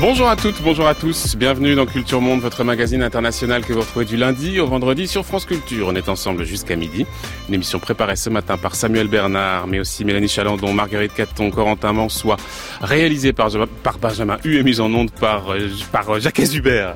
Bonjour à toutes, bonjour à tous, bienvenue dans Culture Monde, votre magazine international que vous retrouvez du lundi au vendredi sur France Culture. On est ensemble jusqu'à midi. Une émission préparée ce matin par Samuel Bernard, mais aussi Mélanie Chalandon, Marguerite Caton, Corentin Mansois, réalisée par Benjamin Hu et mise en onde par Jacques Hubert.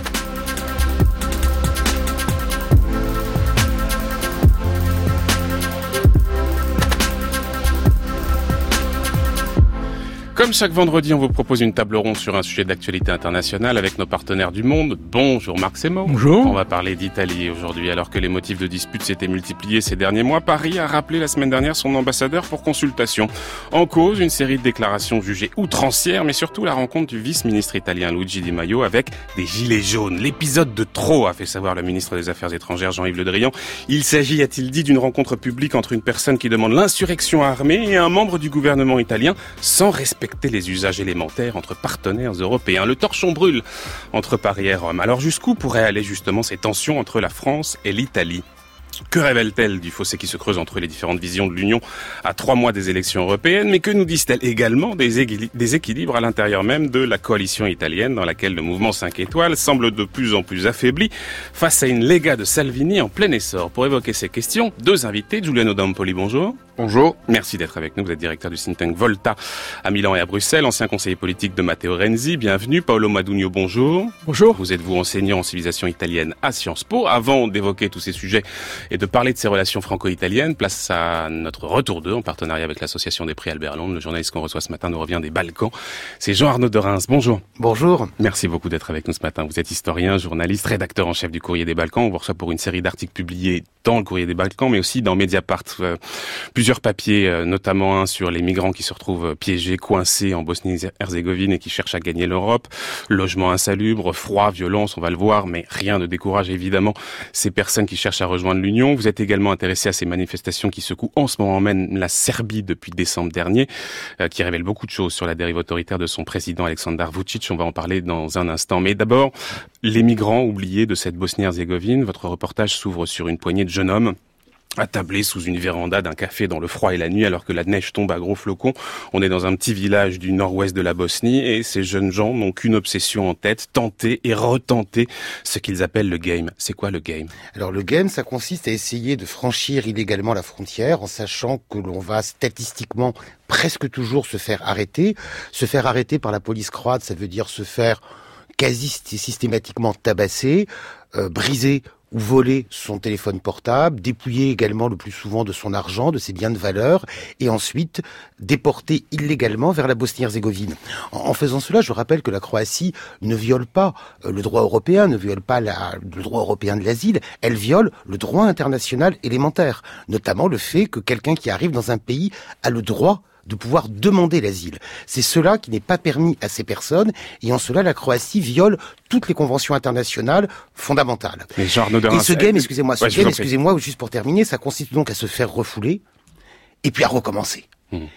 Comme chaque vendredi, on vous propose une table ronde sur un sujet d'actualité internationale avec nos partenaires du monde. Bonjour Marc Semo. Bonjour. On va parler d'Italie aujourd'hui. Alors que les motifs de dispute s'étaient multipliés ces derniers mois, Paris a rappelé la semaine dernière son ambassadeur pour consultation. En cause, une série de déclarations jugées outrancières, mais surtout la rencontre du vice-ministre italien Luigi Di Maio avec des gilets jaunes. L'épisode de trop, a fait savoir le ministre des Affaires étrangères Jean-Yves Le Drian. Il s'agit, a-t-il dit, d'une rencontre publique entre une personne qui demande l'insurrection armée et un membre du gouvernement italien sans respecter les usages élémentaires entre partenaires européens. Le torchon brûle entre Paris et Rome. Alors jusqu'où pourraient aller justement ces tensions entre la France et l'Italie ? Que révèle-t-elle du fossé qui se creuse entre les différentes visions de l'Union à 3 mois des élections européennes? Mais que nous disent-elles également des équilibres à l'intérieur même de la coalition italienne dans laquelle le mouvement 5 étoiles semble de plus en plus affaibli face à une Lega de Salvini en plein essor? Pour évoquer ces questions, deux invités. Giuliano D'Ampoli, bonjour. Bonjour. Merci d'être avec nous. Vous êtes directeur du think tank Volta à Milan et à Bruxelles, ancien conseiller politique de Matteo Renzi. Bienvenue. Paolo Madugno, bonjour. Bonjour. Vous êtes enseignant en civilisation italienne à Sciences Po. Avant d'évoquer tous ces sujets et de parler de ces relations franco-italiennes, place à notre retour d'eux en partenariat avec l'association des prix Albert Londres. Le journaliste qu'on reçoit ce matin nous revient des Balkans. C'est Jean-Arnaud de Reims. Bonjour. Bonjour. Merci beaucoup d'être avec nous ce matin. Vous êtes historien, journaliste, rédacteur en chef du Courrier des Balkans. On vous reçoit pour une série d'articles publiés dans le Courrier des Balkans, mais aussi dans Mediapart. Plusieurs papiers, notamment un sur les migrants qui se retrouvent piégés, coincés en Bosnie-Herzégovine et qui cherchent à gagner l'Europe. Logement insalubre, froid, violence, on va le voir, mais rien ne décourage évidemment ces personnes qui cherchent à rejoindre l'Union. Vous êtes également intéressé à ces manifestations qui secouent en ce moment même la Serbie depuis décembre dernier, qui révèlent beaucoup de choses sur la dérive autoritaire de son président Aleksandar Vučić. On va en parler dans un instant. Mais d'abord, les migrants oubliés de cette Bosnie-Herzégovine. Votre reportage s'ouvre sur une poignée de jeunes hommes attablés sous une véranda d'un café dans le froid et la nuit alors que la neige tombe à gros flocons. On est dans un petit village du nord-ouest de la Bosnie et ces jeunes gens n'ont qu'une obsession en tête, tenter et retenter ce qu'ils appellent le game. C'est quoi le game ? Alors le game, ça consiste à essayer de franchir illégalement la frontière en sachant que l'on va statistiquement presque toujours se faire arrêter. Se faire arrêter par la police croate, ça veut dire se faire quasi systématiquement tabasser, briser ou voler son téléphone portable, dépouiller également le plus souvent de son argent, de ses biens de valeur, et ensuite déporter illégalement vers la Bosnie-Herzégovine. En faisant cela, je rappelle que la Croatie ne viole pas le droit européen, ne viole pas le droit européen de l'asile, elle viole le droit international élémentaire, notamment le fait que quelqu'un qui arrive dans un pays a le droit de pouvoir demander l'asile. C'est cela qui n'est pas permis à ces personnes, et en cela, la Croatie viole toutes les conventions internationales fondamentales. Mais et ce game, excusez-moi, juste pour terminer, ça consiste donc à se faire refouler, et puis à recommencer.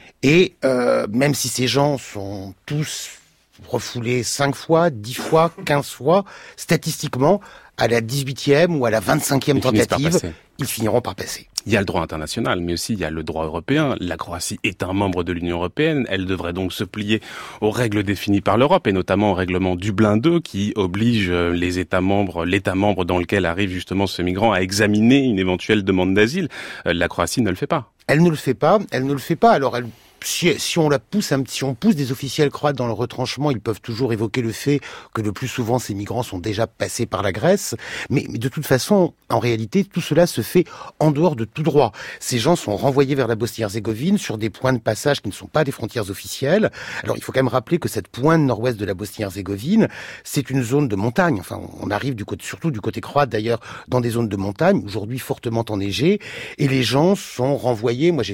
Et même si ces gens sont tous refoulés 5 fois, 10 fois, 15 fois, statistiquement, à la 18e ou à la 25e tentative, ils finiront par passer. Il y a le droit international, mais aussi il y a le droit européen. La Croatie est un membre de l'Union européenne. Elle devrait donc se plier aux règles définies par l'Europe, et notamment au règlement Dublin 2, qui oblige les États membres, l'État membre dans lequel arrive justement ce migrant, à examiner une éventuelle demande d'asile. La Croatie ne le fait pas. Elle ne le fait pas. Alors si on pousse des officiels croates dans le retranchement, ils peuvent toujours évoquer le fait que le plus souvent ces migrants sont déjà passés par la Grèce. Mais de toute façon, en réalité, tout cela se fait en dehors de tout droit. Ces gens sont renvoyés vers la Bosnie-Herzégovine sur des points de passage qui ne sont pas des frontières officielles. Alors il faut quand même rappeler que cette pointe nord-ouest de la Bosnie-Herzégovine, c'est une zone de montagne. Enfin, on arrive surtout du côté croate d'ailleurs, dans des zones de montagne, aujourd'hui fortement enneigées, et les gens sont renvoyés. Moi, j'ai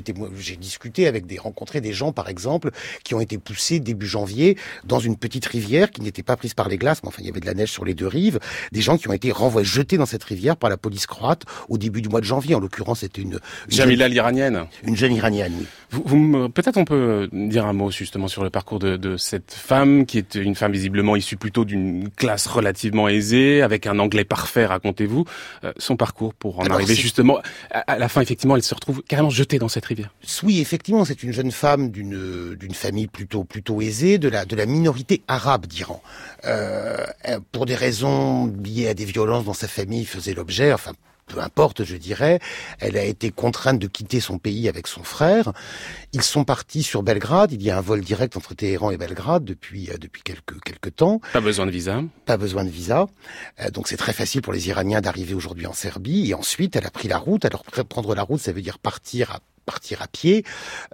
rencontré des gens, par exemple, qui ont été poussés début janvier dans une petite rivière qui n'était pas prise par les glaces, mais enfin, il y avait de la neige sur les deux rives. Des gens qui ont été jetés dans cette rivière par la police croate au début du mois de janvier. En l'occurrence, c'était une Jamila l'Iranienne. Une jeune Iranienne, oui. Peut-être on peut dire un mot justement sur le parcours de cette femme, qui est une femme visiblement issue plutôt d'une classe relativement aisée, avec un anglais parfait, racontez-vous. Son parcours pour arriver justement, à la fin, effectivement, elle se retrouve carrément jetée dans cette rivière. Oui, effectivement, c'est une jeune femme femme d'une famille plutôt aisée, de la minorité arabe d'Iran. Pour des raisons liées à des violences dont sa famille faisait l'objet, enfin peu importe, je dirais, elle a été contrainte de quitter son pays avec son frère. Ils sont partis sur Belgrade. Il y a un vol direct entre Téhéran et Belgrade depuis quelques temps. Pas besoin de visa. Pas besoin de visa. Donc c'est très facile pour les Iraniens d'arriver aujourd'hui en Serbie. Et ensuite, elle a pris la route. Alors prendre la route, ça veut dire partir à pied.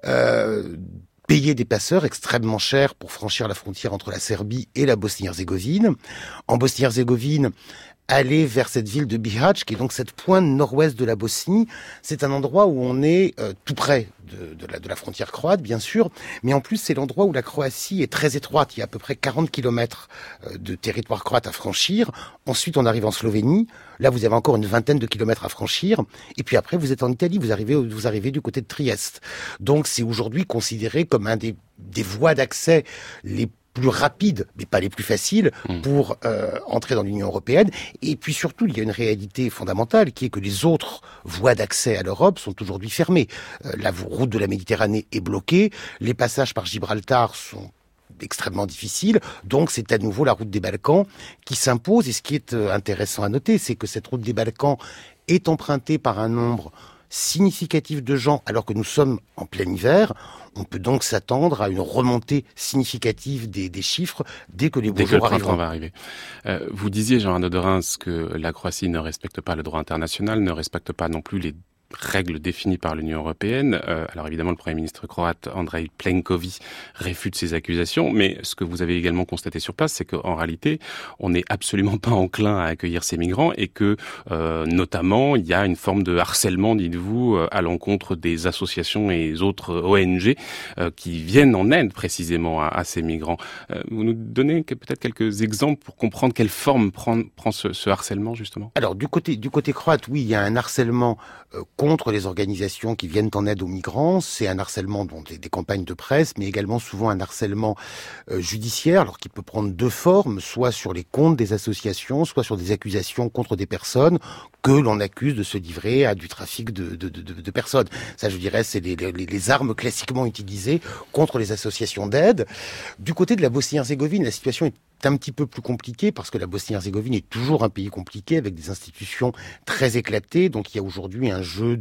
Payer des passeurs extrêmement chers pour franchir la frontière entre la Serbie et la Bosnie-Herzégovine. En Bosnie-Herzégovine, aller vers cette ville de Bihać, qui est donc cette pointe nord-ouest de la Bosnie. C'est un endroit où on est tout près de la frontière croate, bien sûr, mais en plus, c'est l'endroit où la Croatie est très étroite. Il y a à peu près 40 kilomètres de territoire croate à franchir. Ensuite, on arrive en Slovénie. Là, vous avez encore une vingtaine de kilomètres à franchir. Et puis après, vous êtes en Italie. Vous arrivez du côté de Trieste. Donc, c'est aujourd'hui considéré comme un des voies d'accès les plus rapides, mais pas les plus faciles, pour entrer dans l'Union européenne. Et puis surtout, il y a une réalité fondamentale qui est que les autres voies d'accès à l'Europe sont aujourd'hui fermées. La route de la Méditerranée est bloquée, les passages par Gibraltar sont extrêmement difficiles, donc c'est à nouveau la route des Balkans qui s'impose. Et ce qui est intéressant à noter, c'est que cette route des Balkans est empruntée par un nombre significatif de gens, alors que nous sommes en plein hiver. On peut donc s'attendre à une remontée significative des chiffres dès que les beaux jours arriveront. Va arriver. Vous disiez, Jean-Arnaud de Reims, que la Croatie ne respecte pas le droit international, ne respecte pas non plus les règles définies par l'Union européenne. Alors évidemment, le Premier ministre croate, Andrej Plenković, réfute ces accusations, mais ce que vous avez également constaté sur place, c'est qu'en réalité, on n'est absolument pas enclin à accueillir ces migrants et que, notamment, il y a une forme de harcèlement, dites-vous, à l'encontre des associations et des autres ONG qui viennent en aide précisément à ces migrants. Vous nous donnez peut-être quelques exemples pour comprendre quelle forme prend ce harcèlement, justement? Alors, du côté croate, oui, il y a un harcèlement contre les organisations qui viennent en aide aux migrants. C'est un harcèlement dont des campagnes de presse, mais également souvent un harcèlement judiciaire, alors qui peut prendre deux formes, soit sur les comptes des associations, soit sur des accusations contre des personnes que l'on accuse de se livrer à du trafic de personnes. Ça, je dirais, c'est les armes classiquement utilisées contre les associations d'aide. Du côté de la Bosnie-Herzégovine, la situation est un petit peu plus compliqué parce que la Bosnie-Herzégovine est toujours un pays compliqué avec des institutions très éclatées. Donc il y a aujourd'hui un jeu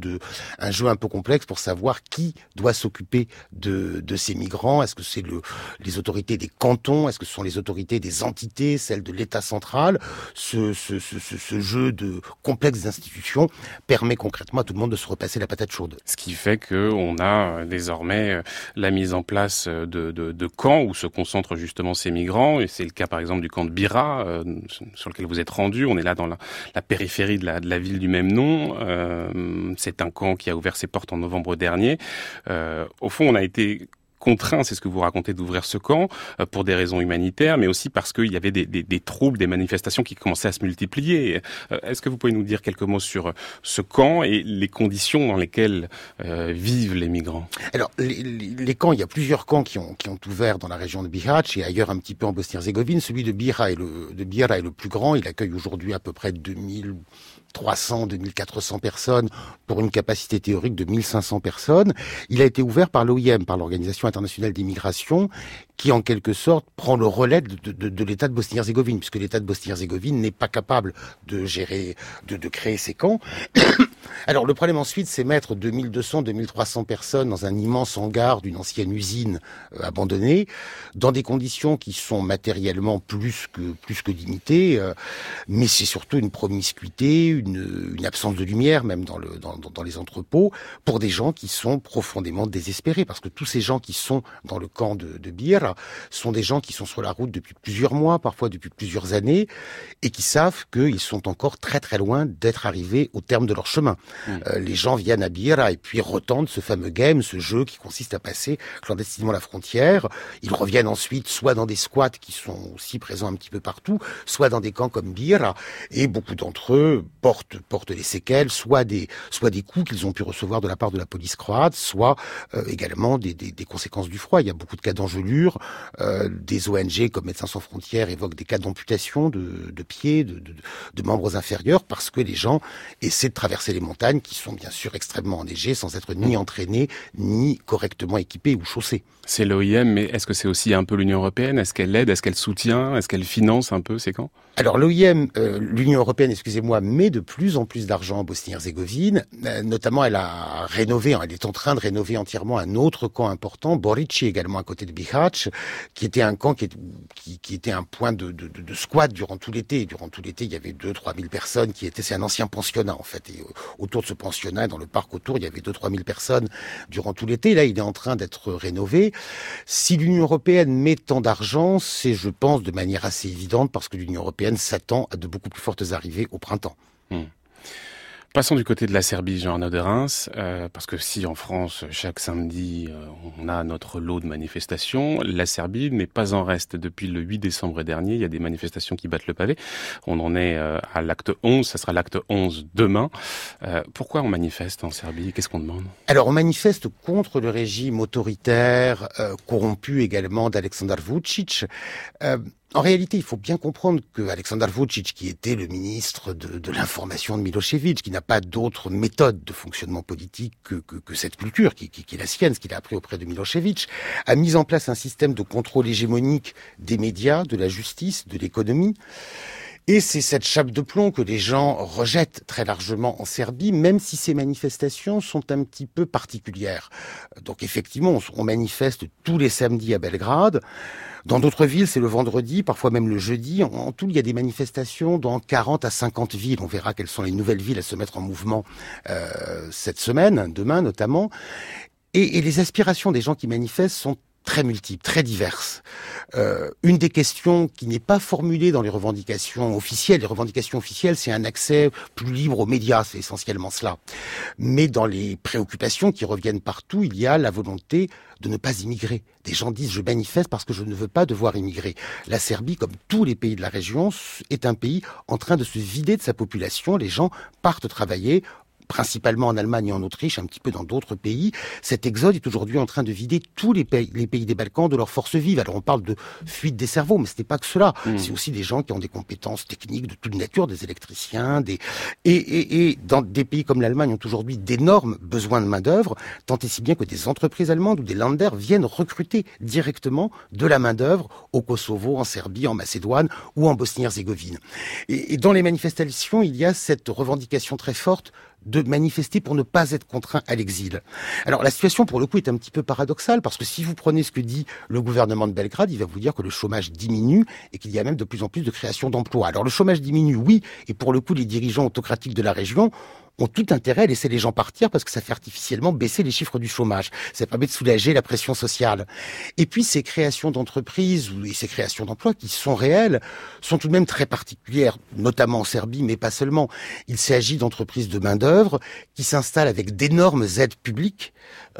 un peu complexe pour savoir qui doit s'occuper de ces migrants. Est-ce que c'est les autorités des cantons? Est-ce que ce sont les autorités des entités, celles de l'État central? Ce jeu de complexe d'institutions permet concrètement à tout le monde de se repasser la patate chaude. Ce qui fait que on a désormais la mise en place de camps où se concentrent justement ces migrants, et c'est le cas par exemple du camp de Bira, sur lequel vous êtes rendu. On est là dans la périphérie de la ville du même nom. C'est un camp qui a ouvert ses portes en novembre dernier. Au fond, on a été contraint, c'est ce que vous racontez, d'ouvrir ce camp pour des raisons humanitaires, mais aussi parce qu'il y avait des troubles, des manifestations qui commençaient à se multiplier. Est-ce que vous pouvez nous dire quelques mots sur ce camp et les conditions dans lesquelles vivent les migrants? Alors, les camps, il y a plusieurs camps qui ont ouvert dans la région de Bihać et ailleurs un petit peu en Bosnie-Herzégovine. Celui de Bira est le plus grand. Il accueille aujourd'hui à peu près 2300, 2400 personnes pour une capacité théorique de 1500 personnes. Il a été ouvert par l'OIM, par l'Organisation internationale des migrations, qui en quelque sorte prend le relais de l'État de Bosnie-Herzégovine, puisque l'État de Bosnie-Herzégovine n'est pas capable de gérer, de créer ces camps. Alors le problème ensuite, c'est mettre 2200, 2300 personnes dans un immense hangar d'une ancienne usine abandonnée, dans des conditions qui sont matériellement plus que limitées, mais c'est surtout une promiscuité, une absence de lumière même dans les entrepôts, pour des gens qui sont profondément désespérés, parce que tous ces gens qui sont dans le camp de Bira sont des gens qui sont sur la route depuis plusieurs mois, parfois depuis plusieurs années, et qui savent qu'ils sont encore très très loin d'être arrivés au terme de leur chemin. Les gens viennent à Bira et puis retentent ce fameux game, ce jeu qui consiste à passer clandestinement la frontière. Ils reviennent ensuite soit dans des squats qui sont aussi présents un petit peu partout, soit dans des camps comme Bira, et beaucoup d'entre eux portent les séquelles, soit des coups qu'ils ont pu recevoir de la part de la police croate, soit également des conséquences du froid. Il y a beaucoup de cas d'engelure. Des ONG comme Médecins sans frontières évoquent des cas d'amputation de pieds, de membres inférieurs, parce que les gens essaient de traverser les montagnes qui sont bien sûr extrêmement enneigées sans être ni entraînées, ni correctement équipées ou chaussées. C'est l'OIM, mais est-ce que c'est aussi un peu l'Union européenne? Est-ce qu'elle aide? Est-ce qu'elle soutient? Est-ce qu'elle finance un peu ces camps? Alors l'OIM, l'Union européenne, met de plus en plus d'argent en Bosnie-Herzégovine. Notamment, elle est en train de rénover entièrement un autre camp important, Borici également à côté de Bihać, qui était un camp qui était un point de squat durant tout l'été. Durant tout l'été, il y avait 2-3 000 personnes c'est un ancien pensionnat en fait. Et autour de ce pensionnat, dans le parc autour, il y avait 2-3 000 personnes durant tout l'été. Là, il est en train d'être rénové. Si l'Union européenne met tant d'argent, c'est, je pense, de manière assez évidente parce que l'Union européenne s'attend à de beaucoup plus fortes arrivées au printemps. Passons du côté de la Serbie, Jean-Arnaud de Reims, parce que si en France, chaque samedi, on a notre lot de manifestations, la Serbie n'est pas en reste. Depuis le 8 décembre dernier, il y a des manifestations qui battent le pavé. On en est à l'acte 11, ça sera l'acte 11 demain. Pourquoi on manifeste en Serbie? Qu'est-ce qu'on demande? Alors, on manifeste contre le régime autoritaire, corrompu également d'Aleksandar Vučić. En réalité, il faut bien comprendre que Aleksandar Vučić, qui était le ministre de l'information de Milošević, qui n'a pas d'autre méthode de fonctionnement politique que cette culture, qui est la sienne, ce qu'il a appris auprès de Milošević, a mis en place un système de contrôle hégémonique des médias, de la justice, de l'économie. Et c'est cette chape de plomb que les gens rejettent très largement en Serbie, même si ces manifestations sont un petit peu particulières. Donc effectivement, on manifeste tous les samedis à Belgrade. Dans d'autres villes, c'est le vendredi, parfois même le jeudi. En tout, il y a des manifestations dans 40 à 50 villes. On verra quelles sont les nouvelles villes à se mettre en mouvement cette semaine, demain notamment. Et les aspirations des gens qui manifestent sont très multiples, très diverses. Une des questions qui n'est pas formulée dans les revendications officielles, c'est un accès plus libre aux médias, c'est essentiellement cela. Mais dans les préoccupations qui reviennent partout, il y a la volonté de ne pas immigrer. Des gens disent « je manifeste parce que je ne veux pas devoir immigrer ». La Serbie, comme tous les pays de la région, est un pays en train de se vider de sa population. Les gens partent travailler, principalement en Allemagne et en Autriche, un petit peu dans d'autres pays. Cet exode est aujourd'hui en train de vider tous les pays des Balkans de leurs forces vives. Alors on parle de fuite des cerveaux, mais ce n'est pas que cela. C'est aussi des gens qui ont des compétences techniques de toute nature, des électriciens, et dans des pays comme l'Allemagne ont aujourd'hui d'énormes besoins de main-d'œuvre, tant et si bien que des entreprises allemandes ou des Länder viennent recruter directement de la main-d'œuvre au Kosovo, en Serbie, en Macédoine ou en Bosnie-Herzégovine. Et dans les manifestations, il y a cette revendication très forte de manifester pour ne pas être contraint à l'exil. Alors la situation pour le coup est un petit peu paradoxale parce que si vous prenez ce que dit le gouvernement de Belgrade, il va vous dire que le chômage diminue et qu'il y a même de plus en plus de création d'emplois. Alors le chômage diminue, oui, et pour le coup les dirigeants autocratiques de la région ont tout intérêt à laisser les gens partir parce que ça fait artificiellement baisser les chiffres du chômage. Ça permet de soulager la pression sociale. Et puis ces créations d'entreprises et ces créations d'emplois qui sont réelles sont tout de même très particulières, notamment en Serbie, mais pas seulement. Il s'agit d'entreprises de main-d'œuvre qui s'installent avec d'énormes aides publiques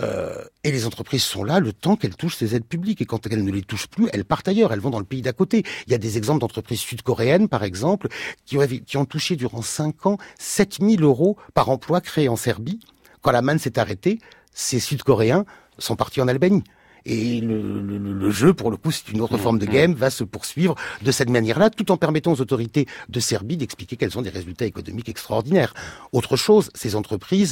et les entreprises sont là le temps qu'elles touchent ces aides publiques. Et quand elles ne les touchent plus, elles partent ailleurs, elles vont dans le pays d'à côté. Il y a des exemples d'entreprises sud-coréennes, par exemple, qui ont touché durant 5 ans 7 000 euros par emploi créé en Serbie. Quand la manne s'est arrêtée, ces Sud-Coréens sont partis en Albanie. Et le jeu, pour le coup, c'est une autre forme de game, va se poursuivre de cette manière-là, tout en permettant aux autorités de Serbie d'expliquer qu'elles ont des résultats économiques extraordinaires. Autre chose, ces entreprises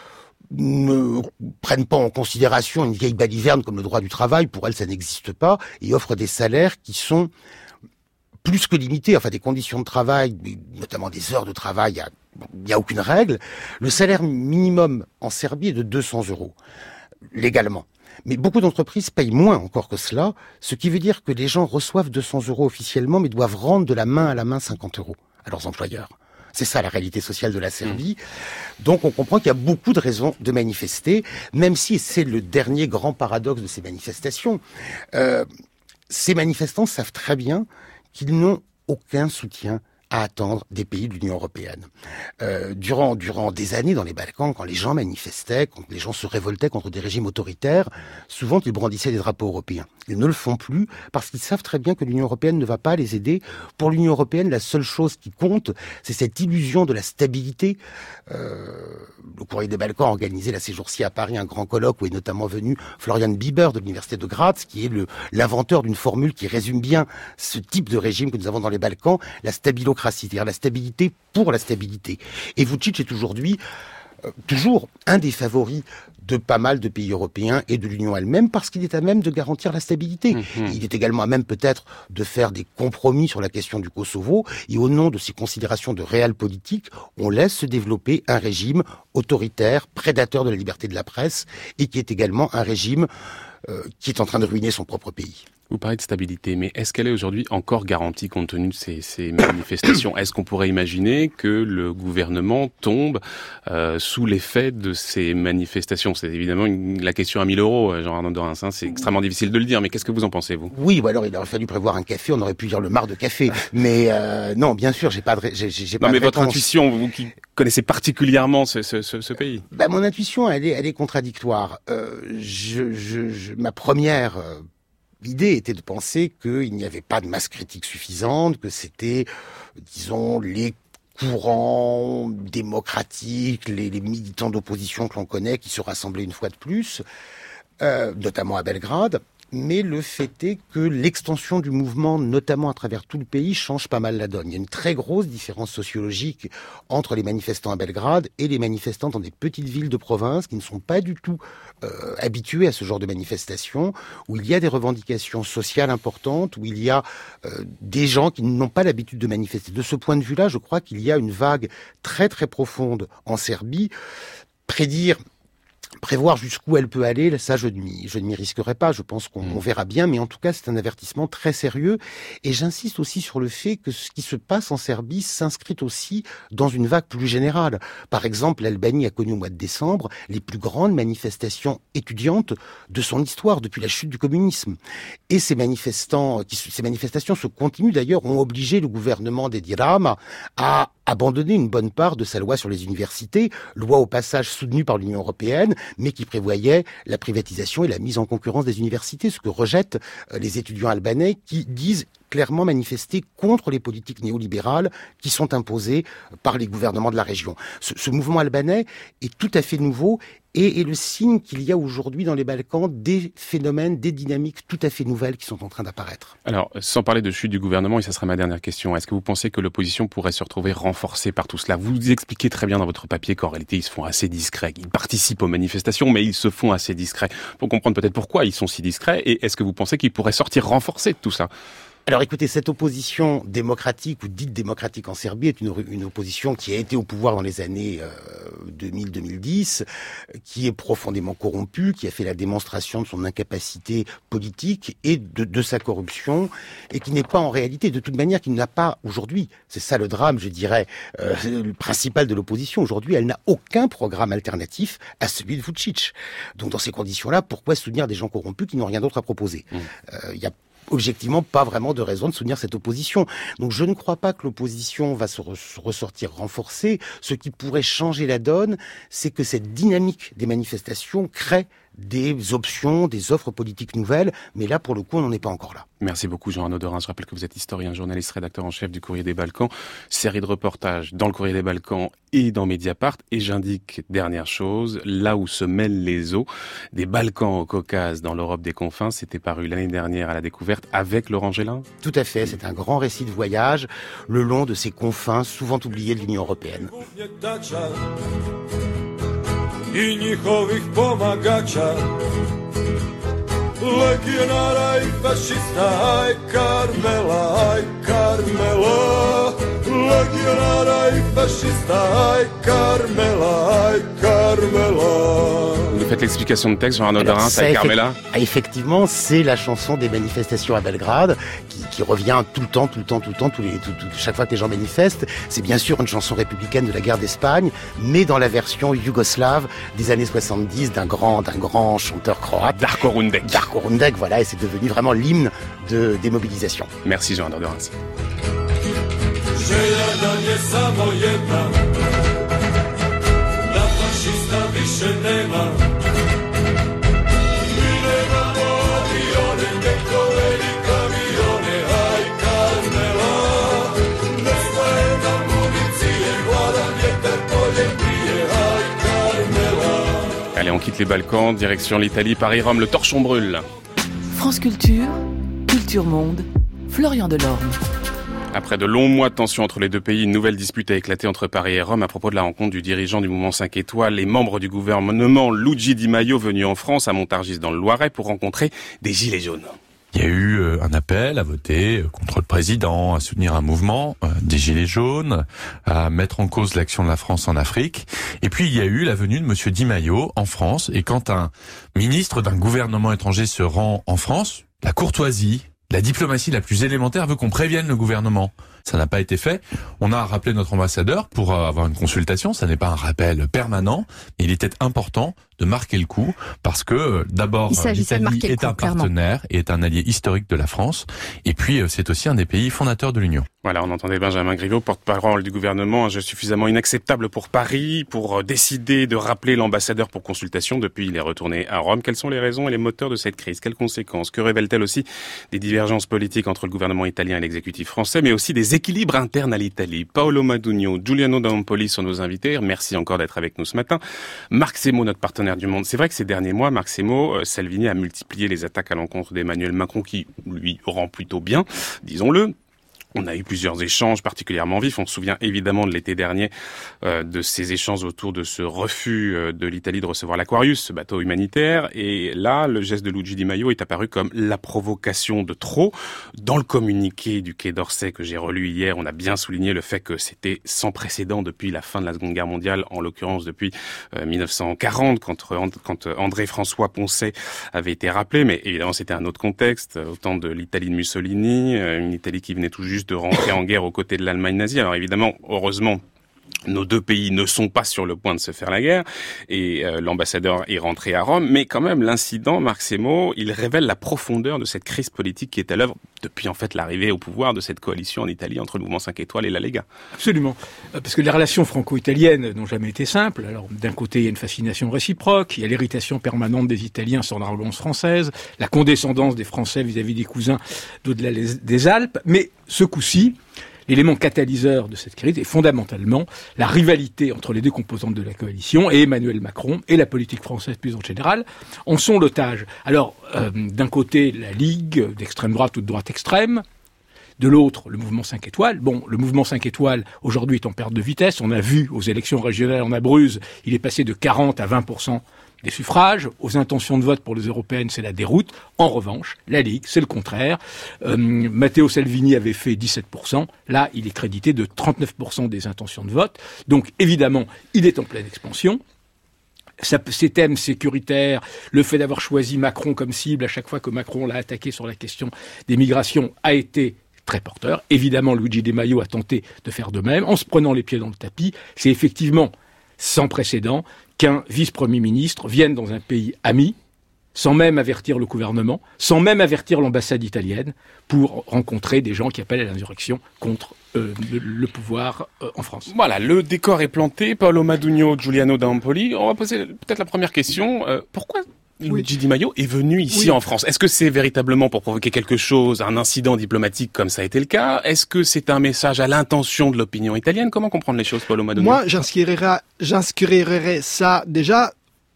ne prennent pas en considération une vieille baliverne comme le droit du travail. Pour elles, ça n'existe pas, et offrent des salaires qui sont plus que limités, enfin des conditions de travail, notamment des heures de travail, il n'y a aucune règle. Le salaire minimum en Serbie est de 200 euros, légalement. Mais beaucoup d'entreprises payent moins encore que cela, ce qui veut dire que les gens reçoivent 200 euros officiellement, mais doivent rendre de la main à la main 50 euros à leurs employeurs. C'est ça la réalité sociale de la Serbie. Donc on comprend qu'il y a beaucoup de raisons de manifester, même si c'est le dernier grand paradoxe de ces manifestations. Ces manifestants savent très bien qu'ils n'ont aucun soutien à attendre des pays de l'Union européenne. Durant des années dans les Balkans, quand les gens manifestaient, quand les gens se révoltaient contre des régimes autoritaires, souvent ils brandissaient des drapeaux européens. Ils ne le font plus parce qu'ils savent très bien que l'Union européenne ne va pas les aider. Pour l'Union européenne, la seule chose qui compte, c'est cette illusion de la stabilité. Le Courrier des Balkans a organisé là ces jours-ci à Paris un grand colloque où est notamment venu Florian Bieber de l'Université de Graz, qui est l'inventeur d'une formule qui résume bien ce type de régime que nous avons dans les Balkans, la stabilocratie, c'est-à-dire la stabilité pour la stabilité. Et Vučić est aujourd'hui toujours un des favoris de pas mal de pays européens et de l'Union elle-même, parce qu'il est à même de garantir la stabilité. Il est également à même peut-être de faire des compromis sur la question du Kosovo, et au nom de ces considérations de réel politique, on laisse se développer un régime autoritaire, prédateur de la liberté de la presse, et qui est également un régime qui est en train de ruiner son propre pays. Vous parlez de stabilité, mais est-ce qu'elle est aujourd'hui encore garantie compte tenu de ces manifestations ? Est-ce qu'on pourrait imaginer que le gouvernement tombe sous l'effet de ces manifestations ? C'est évidemment la question à 1 000 €, Jean-Arnaud Dorens. C'est extrêmement difficile de le dire, mais qu'est-ce que vous en pensez, vous ? Oui, alors il aurait fallu prévoir un café, on aurait pu dire le mar de café. Mais non, bien sûr, j'ai pas de mais votre intuition, vous qui connaissez particulièrement ce pays. Mon intuition, elle est contradictoire. Ma première l'idée était de penser qu'il n'y avait pas de masse critique suffisante, que c'était, disons, les courants démocratiques, les militants d'opposition que l'on connaît, qui se rassemblaient une fois de plus, notamment à Belgrade. Mais le fait est que l'extension du mouvement, notamment à travers tout le pays, change pas mal la donne. Il y a une très grosse différence sociologique entre les manifestants à Belgrade et les manifestants dans des petites villes de province qui ne sont pas du tout habitués à ce genre de manifestations, où il y a des revendications sociales importantes, où il y a des gens qui n'ont pas l'habitude de manifester. De ce point de vue-là, je crois qu'il y a une vague très très profonde en Serbie. Prévoir jusqu'où elle peut aller, ça je ne m'y risquerai pas, je pense qu'on verra bien, mais en tout cas c'est un avertissement très sérieux, et j'insiste aussi sur le fait que ce qui se passe en Serbie s'inscrit aussi dans une vague plus générale. Par exemple, l'Albanie a connu au mois de décembre les plus grandes manifestations étudiantes de son histoire depuis la chute du communisme. Et ces manifestations se continuent d'ailleurs, ont obligé le gouvernement d'Edi Rama à abandonner une bonne part de sa loi sur les universités, loi au passage soutenue par l'Union européenne, mais qui prévoyait la privatisation et la mise en concurrence des universités, ce que rejettent les étudiants albanais qui disent clairement manifester contre les politiques néolibérales qui sont imposées par les gouvernements de la région. Ce mouvement albanais est tout à fait nouveau et est le signe qu'il y a aujourd'hui dans les Balkans des phénomènes, des dynamiques tout à fait nouvelles qui sont en train d'apparaître. Alors, sans parler de chute du gouvernement, et ça sera ma dernière question, est-ce que vous pensez que l'opposition pourrait se retrouver renforcée par tout cela ? Vous expliquez très bien dans votre papier qu'en réalité, ils se font assez discrets. Ils participent aux manifestations, mais ils se font assez discrets. Pour comprendre peut-être pourquoi ils sont si discrets, et est-ce que vous pensez qu'ils pourraient sortir renforcés de tout ça ? Alors écoutez, cette opposition démocratique ou dite démocratique en Serbie est une opposition qui a été au pouvoir dans les années 2000-2010, qui est profondément corrompue, qui a fait la démonstration de son incapacité politique et de sa corruption, et qui n'est pas en réalité, de toute manière, qui n'a pas aujourd'hui, c'est ça le drame, je dirais, le principal de l'opposition aujourd'hui, elle n'a aucun programme alternatif à celui de Vučić. Donc dans ces conditions-là, pourquoi soutenir des gens corrompus qui n'ont rien d'autre à proposer ? Il y a objectivement pas vraiment de raison de soutenir cette opposition. Donc je ne crois pas que l'opposition va se ressortir renforcée. Ce qui pourrait changer la donne, c'est que cette dynamique des manifestations crée des options, des offres politiques nouvelles, mais là, pour le coup, on n'en est pas encore là. Merci beaucoup, Jean-Arnaud Dorens. Je rappelle que vous êtes historien, journaliste, rédacteur en chef du Courrier des Balkans, série de reportages dans le Courrier des Balkans et dans Mediapart. Et j'indique, dernière chose, là où se mêlent les eaux, des Balkans au Caucase, dans l'Europe des confins, c'était paru l'année dernière à la Découverte avec Laurent Gélin. Tout à fait, c'est un grand récit de voyage le long de ces confins souvent oubliés de l'Union européenne. I njihovih pomagača, legionara I fašista, aj Carmela, legionara I fašista, aj Carmela. Vous faites l'explication de texte, Jean-Arnaud Dorens, avec Carmela. Effectivement, c'est la chanson des manifestations à Belgrade, qui revient tout le temps, chaque fois que les gens manifestent. C'est bien sûr une chanson républicaine de la guerre d'Espagne, mais dans la version yougoslave des années 70 d'un grand chanteur croate. Darko Rundek, voilà, et c'est devenu vraiment l'hymne des mobilisations. Merci Jean-Arnaud Dorens. Allez, on quitte les Balkans, direction l'Italie, Paris-Rome, le torchon brûle. France Culture, Culture Monde, Florian Delorme. Après de longs mois de tension entre les deux pays, une nouvelle dispute a éclaté entre Paris et Rome à propos de la rencontre du dirigeant du mouvement 5 étoiles et membres du gouvernement Luigi Di Maio venu en France à Montargis dans le Loiret pour rencontrer des gilets jaunes. Il y a eu un appel à voter contre le président, à soutenir un mouvement des Gilets jaunes, à mettre en cause l'action de la France en Afrique. Et puis il y a eu la venue de monsieur Di Maio en France. Et quand un ministre d'un gouvernement étranger se rend en France, la courtoisie, la diplomatie la plus élémentaire veut qu'on prévienne le gouvernement. Ça n'a pas été fait. On a rappelé notre ambassadeur pour avoir une consultation. Ça n'est pas un rappel permanent. Mais il était important de marquer le coup parce que d'abord l'Italie est un partenaire et est un allié historique de la France. Et puis c'est aussi un des pays fondateurs de l'Union. Voilà, on entendait Benjamin Griveaux, porte-parole du gouvernement, un geste suffisamment inacceptable pour Paris, pour décider de rappeler l'ambassadeur pour consultation. Depuis, il est retourné à Rome. Quelles sont les raisons et les moteurs de cette crise? Quelles conséquences? Que révèle-t-elle aussi des divergences politiques entre le gouvernement italien et l'exécutif français, mais aussi des équilibres internes à l'Italie? Paolo Madugno, Giuliano D'Ampoli sont nos invités. Merci encore d'être avec nous ce matin. Marc Semo, notre partenaire du Monde. C'est vrai que ces derniers mois, Marc Semo, Salvini a multiplié les attaques à l'encontre d'Emmanuel Macron, qui lui rend plutôt bien, disons-le. On a eu plusieurs échanges particulièrement vifs. On se souvient évidemment de l'été dernier de ces échanges autour de ce refus de l'Italie de recevoir l'Aquarius, ce bateau humanitaire. Et là, le geste de Luigi Di Maio est apparu comme la provocation de trop. Dans le communiqué du Quai d'Orsay que j'ai relu hier, on a bien souligné le fait que c'était sans précédent depuis la fin de la Seconde Guerre mondiale, en l'occurrence depuis 1940, quand André-François Poncet avait été rappelé. Mais évidemment, c'était un autre contexte, au temps de l'Italie de Mussolini, une Italie qui venait tout juste de rentrer en guerre aux côtés de l'Allemagne nazie. Alors évidemment, heureusement, nos deux pays ne sont pas sur le point de se faire la guerre et l'ambassadeur est rentré à Rome. Mais quand même, l'incident, Marc Semo, il révèle la profondeur de cette crise politique qui est à l'œuvre depuis en fait l'arrivée au pouvoir de cette coalition en Italie entre le mouvement 5 étoiles et la Lega. Absolument. Parce que les relations franco-italiennes n'ont jamais été simples. Alors d'un côté, il y a une fascination réciproque, il y a l'irritation permanente des Italiens sur l'arrogance française, la condescendance des Français vis-à-vis des cousins d'au-delà des Alpes. Mais ce coup-ci, l'élément catalyseur de cette crise est fondamentalement la rivalité entre les deux composantes de la coalition et Emmanuel Macron et la politique française plus en général en sont l'otage. Alors, d'un côté, la Ligue d'extrême droite ou de droite extrême, de l'autre, le mouvement 5 étoiles. Bon, le mouvement 5 étoiles, aujourd'hui, est en perte de vitesse. On a vu aux élections régionales en Abruzzes, il est passé de 40 à 20% des suffrages. Aux intentions de vote pour les européennes, c'est la déroute. En revanche, la Ligue, c'est le contraire. Matteo Salvini avait fait 17%. Là, il est crédité de 39% des intentions de vote. Donc, évidemment, il est en pleine expansion. Ces thèmes sécuritaires, le fait d'avoir choisi Macron comme cible à chaque fois que Macron l'a attaqué sur la question des migrations a été très porteur. Évidemment, Luigi Di Maio a tenté de faire de même en se prenant les pieds dans le tapis. C'est effectivement sans précédent qu'un vice-premier ministre vienne dans un pays ami, sans même avertir le gouvernement, sans même avertir l'ambassade italienne, pour rencontrer des gens qui appellent à l'insurrection contre le pouvoir en France. Voilà, le décor est planté. Paolo Madugno, Giuliano D'Ampoli. On va poser peut-être la première question. Pourquoi Luigi Di Maio est venu ici en France? Est-ce que c'est véritablement pour provoquer quelque chose, un incident diplomatique comme ça a été le cas? Est-ce que c'est un message à l'intention de l'opinion italienne? Comment comprendre les choses, Paolo Madugno? Moi, j'inscrirais ça déjà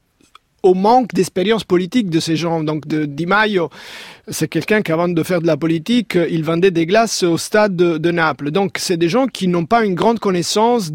au manque d'expérience politique de ces gens. Donc, de Di Maio, c'est quelqu'un qui, avant de faire de la politique, il vendait des glaces au stade de Naples. Donc, c'est des gens qui n'ont pas une grande connaissance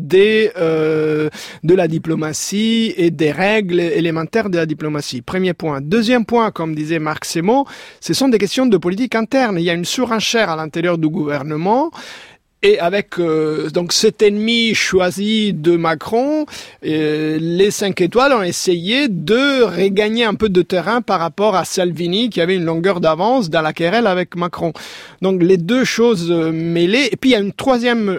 de la diplomatie et des règles élémentaires de la diplomatie. Premier point. Deuxième point, comme disait Marc Semo, ce sont des questions de politique interne. Il y a une surenchère à l'intérieur du gouvernement. Et avec donc cet ennemi choisi de Macron, les 5 étoiles ont essayé de regagner un peu de terrain par rapport à Salvini qui avait une longueur d'avance dans la querelle avec Macron. Donc les deux choses mêlées. Et puis il y a un troisième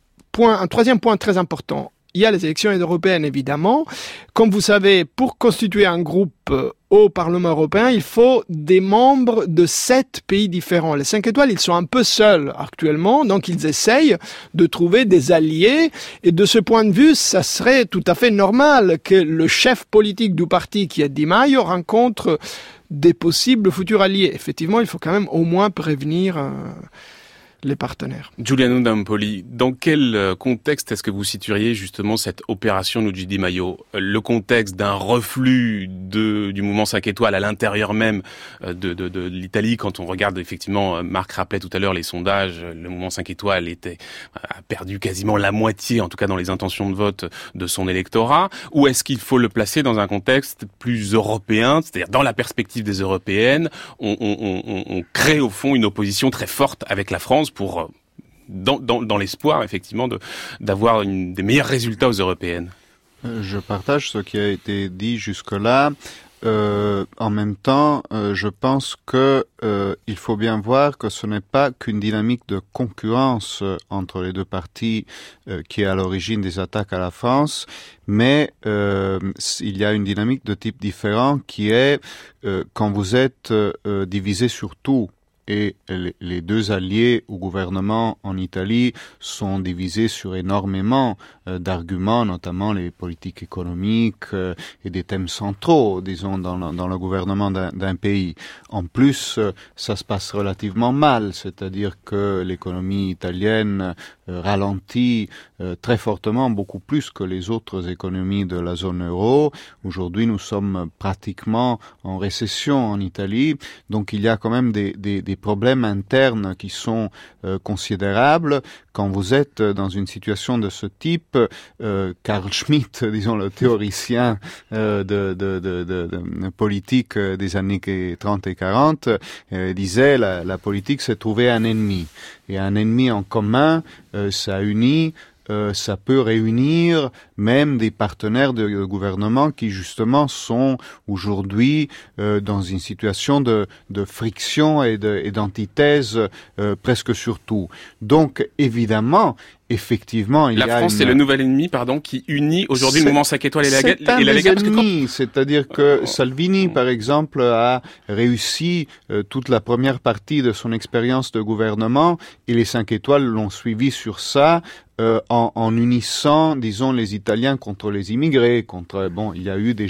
point très important. Il y a les élections européennes, évidemment. Comme vous savez, pour constituer un groupe au Parlement européen, il faut des membres de 7 pays différents. Les 5 étoiles, ils sont un peu seuls actuellement, donc ils essayent de trouver des alliés. Et de ce point de vue, ça serait tout à fait normal que le chef politique du parti, qui est Di Maio, rencontre des possibles futurs alliés. Effectivement, il faut quand même au moins prévenir les partenaires. Giuliano D'Ampoli, dans quel contexte est-ce que vous situeriez justement cette opération Luigi Di Maio? Le contexte d'un reflux du mouvement 5 étoiles à l'intérieur même de l'Italie, quand on regarde effectivement, Marc rappelait tout à l'heure les sondages, le mouvement 5 étoiles a perdu quasiment la moitié, en tout cas dans les intentions de vote de son électorat, ou est-ce qu'il faut le placer dans un contexte plus européen, c'est-à-dire dans la perspective des européennes, on crée au fond une opposition très forte avec la France pour dans l'espoir effectivement d'avoir des meilleurs résultats aux européennes. Je partage ce qui a été dit jusque-là. En même temps, je pense que il faut bien voir que ce n'est pas qu'une dynamique de concurrence entre les deux partis qui est à l'origine des attaques à la France, mais il y a une dynamique de type différent qui est quand vous êtes divisé sur tout. Et les deux alliés au gouvernement en Italie sont divisés sur énormément d'arguments, notamment les politiques économiques et des thèmes centraux, disons, dans le gouvernement d'un pays. En plus, ça se passe relativement mal, c'est-à-dire que l'économie italienne ralentit très fortement, beaucoup plus que les autres économies de la zone euro. Aujourd'hui, nous sommes pratiquement en récession en Italie, donc il y a quand même des problèmes internes qui sont considérables. Quand vous êtes dans une situation de ce type, Carl Schmitt, disons le théoricien de politique des années 30 et 40, disait la politique c'est trouver un ennemi. Et un ennemi en commun, ça unit, ça peut réunir même des partenaires de gouvernement qui justement sont aujourd'hui dans une situation de friction et d'antithèse presque sur tout. Donc évidemment, effectivement, il y a la France, c'est le nouvel ennemi, qui unit aujourd'hui le mouvement 5 étoiles et la Lega. C'est-à-dire que Salvini, par exemple, a réussi toute la première partie de son expérience de gouvernement et les 5 étoiles l'ont suivi sur ça. En unissant, disons, les Italiens contre les immigrés, il y a eu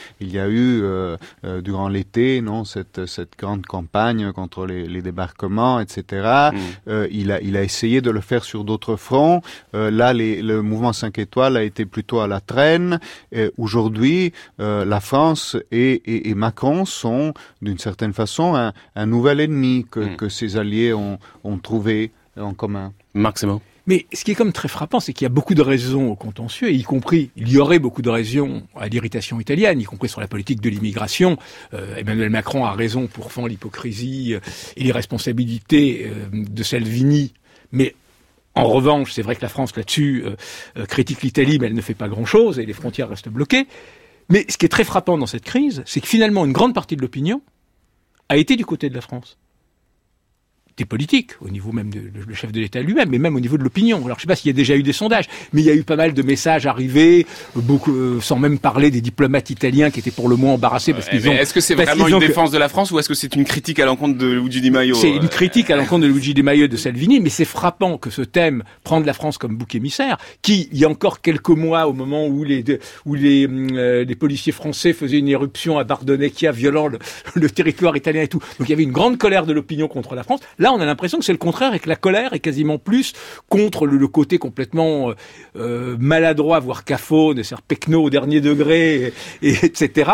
durant l'été, cette grande campagne contre les débarquements, etc. Il a essayé de le faire sur d'autres fronts. Là, le mouvement 5 étoiles a été plutôt à la traîne. Aujourd'hui, la France et Macron sont, d'une certaine façon, un nouvel ennemi que ses alliés ont trouvé en commun. Marc Semo. Mais ce qui est comme très frappant, c'est qu'il y a beaucoup de raisons au contentieux, et il y aurait beaucoup de raisons à l'irritation italienne, y compris sur la politique de l'immigration. Emmanuel Macron a raison pour fendre l'hypocrisie et l'irresponsabilité de Salvini, mais en revanche, c'est vrai que la France là-dessus critique l'Italie, mais elle ne fait pas grand-chose, et les frontières restent bloquées. Mais ce qui est très frappant dans cette crise, c'est que finalement une grande partie de l'opinion a été du côté de la France. Des politiques, au niveau même le chef de l'État lui-même, mais même au niveau de l'opinion. Alors je ne sais pas s'il y a déjà eu des sondages, mais il y a eu pas mal de messages arrivés, sans même parler des diplomates italiens qui étaient pour le moins embarrassés parce qu'ils ont... Est-ce que c'est vraiment une défense de la France ou est-ce que c'est une critique à l'encontre de Luigi Di Maio? C'est une critique à l'encontre de Luigi Di Maio et de Salvini, mais c'est frappant que ce thème prenne la France comme bouc émissaire, qui, il y a encore quelques mois, au moment où les policiers français faisaient une éruption à Bardonecchia, violant le territoire italien et tout. Donc il y avait une grande colère de l'opinion contre la France. Là, on a l'impression que c'est le contraire et que la colère est quasiment plus contre le côté complètement maladroit, voire caphone, c'est-à-dire pecno au dernier degré, etc.,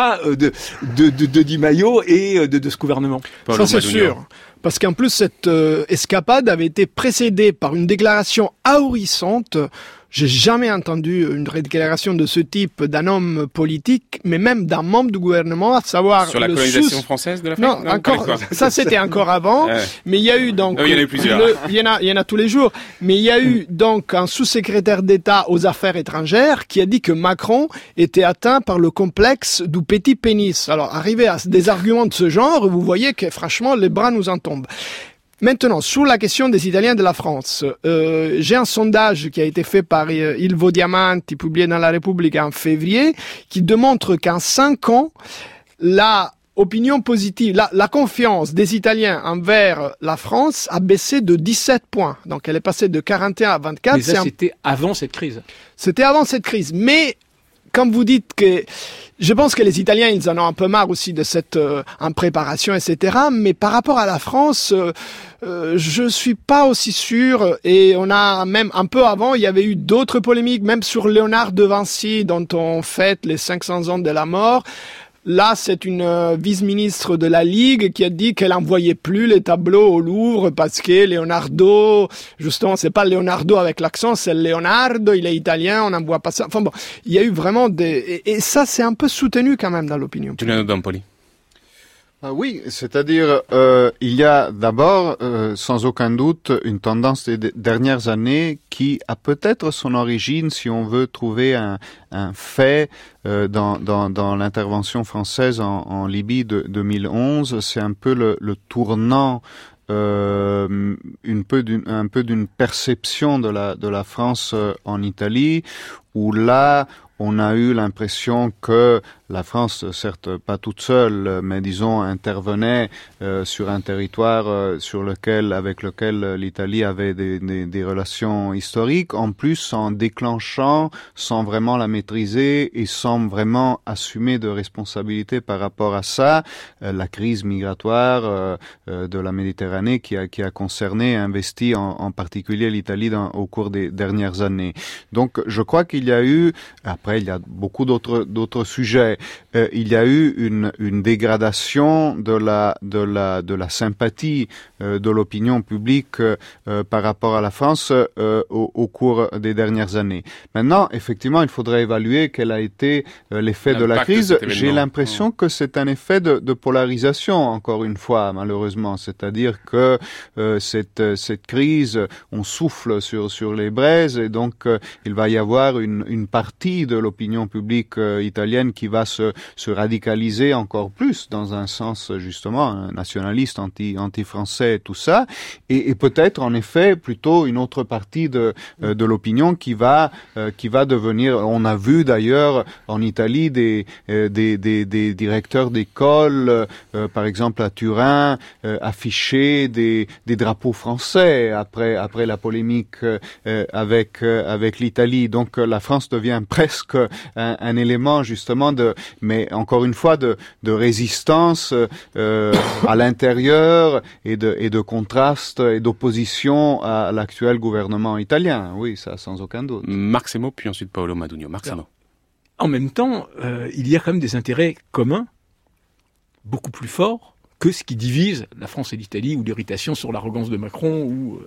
de Di Maio et de ce gouvernement. Ça, c'est sûr. Parce qu'en plus, cette escapade avait été précédée par une déclaration ahurissante. J'ai jamais entendu une déclaration de ce type d'un homme politique, mais même d'un membre du gouvernement, à savoir sur la colonisation française de l'Afrique. Non, encore. Ça, c'était encore avant. Mais il y a eu donc. Il y en a eu plusieurs. Il y en a tous les jours. Mais il y a eu donc un sous-secrétaire d'État aux Affaires étrangères qui a dit que Macron était atteint par le complexe du petit pénis. Alors, arrivé à des arguments de ce genre, vous voyez que franchement, les bras nous en tombent. Maintenant, sur la question des Italiens de la France, j'ai un sondage qui a été fait par Ilvo Diamanti, publié dans La Repubblica en février, qui démontre qu'en 5 ans, la opinion positive, la confiance des Italiens envers la France a baissé de 17 points. Donc elle est passée de 41 à 24. Mais ça, c'était avant cette crise. C'était avant cette crise. Mais quand vous dites que je pense que les Italiens, ils en ont un peu marre aussi de cette en préparation, etc. Mais par rapport à la France, je suis pas aussi sûr. Et on a même un peu avant, il y avait eu d'autres polémiques, même sur Léonard de Vinci, dont on fête les 500 ans de la mort. Là, c'est une vice-ministre de la Ligue qui a dit qu'elle n'envoyait plus les tableaux au Louvre parce que Leonardo, justement, c'est pas Leonardo avec l'accent, c'est Leonardo, il est italien, on n'envoie pas ça. Enfin bon, il y a eu vraiment et ça, c'est un peu soutenu quand même dans l'opinion. Giuliano D'Ampoli. Oui, c'est-à-dire il y a d'abord, sans aucun doute, une tendance des dernières années qui a peut-être son origine, si on veut trouver un fait dans l'intervention française en Libye de 2011. C'est un peu le tournant. Un peu d'une perception de la France en Italie, où là on a eu l'impression que la France, certes pas toute seule, mais disons intervenait sur un territoire avec lequel l'Italie avait des relations historiques, en plus en déclenchant, sans vraiment la maîtriser et sans vraiment assumer de responsabilité par rapport à ça, la crise migratoire de la Méditerranée qui a concerné et investi en particulier l'Italie au cours des dernières années. Donc je crois qu'il y a eu, après il y a beaucoup d'autres sujets, il y a eu une dégradation de la sympathie de l'opinion publique par rapport à la France au cours des dernières années. Maintenant, effectivement, il faudrait évaluer quel a été l'effet de la crise. J'ai l'impression que c'est un effet de polarisation, encore une fois, malheureusement. C'est-à-dire que cette crise, on souffle sur les braises et donc il va y avoir une partie de l'opinion publique italienne qui va se radicaliser encore plus dans un sens justement nationaliste, anti-français et tout ça, et peut-être en effet plutôt une autre partie de l'opinion qui va devenir. On a vu d'ailleurs en Italie des directeurs d'école, par exemple à Turin, afficher des drapeaux français après la polémique avec l'Italie. Donc la France devient presque un élément justement mais encore une fois de résistance à l'intérieur et de contraste et d'opposition à l'actuel gouvernement italien. Oui, ça sans aucun doute. Marc Semo, puis ensuite Paolo Madugno. Marc Semo. En même temps, il y a quand même des intérêts communs beaucoup plus forts que ce qui divise la France et l'Italie, ou l'irritation sur l'arrogance de Macron, ou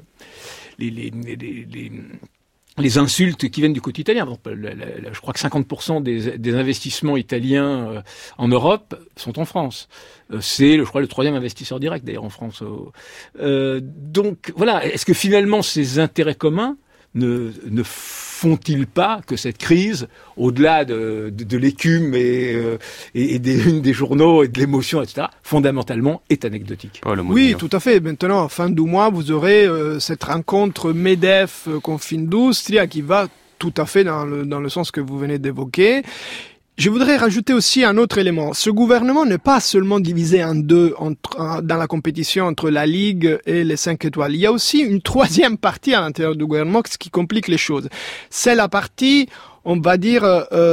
les insultes qui viennent du côté italien. Je crois que 50% des investissements italiens en Europe sont en France. C'est, je crois, le troisième investisseur direct d'ailleurs en France. Donc voilà, est-ce que finalement ces intérêts communs ne font-ils pas que cette crise, au-delà de l'écume et des journaux et de l'émotion, etc., fondamentalement est anecdotique? Oui, tout à fait. Maintenant, fin du mois, vous aurez cette rencontre MEDEF-Confindustria qui va tout à fait dans le sens que vous venez d'évoquer. Je voudrais rajouter aussi un autre élément. Ce gouvernement n'est pas seulement divisé en deux dans la compétition entre la Ligue et les 5 étoiles. Il y a aussi une troisième partie à l'intérieur du gouvernement, ce qui complique les choses. C'est la partie, on va dire,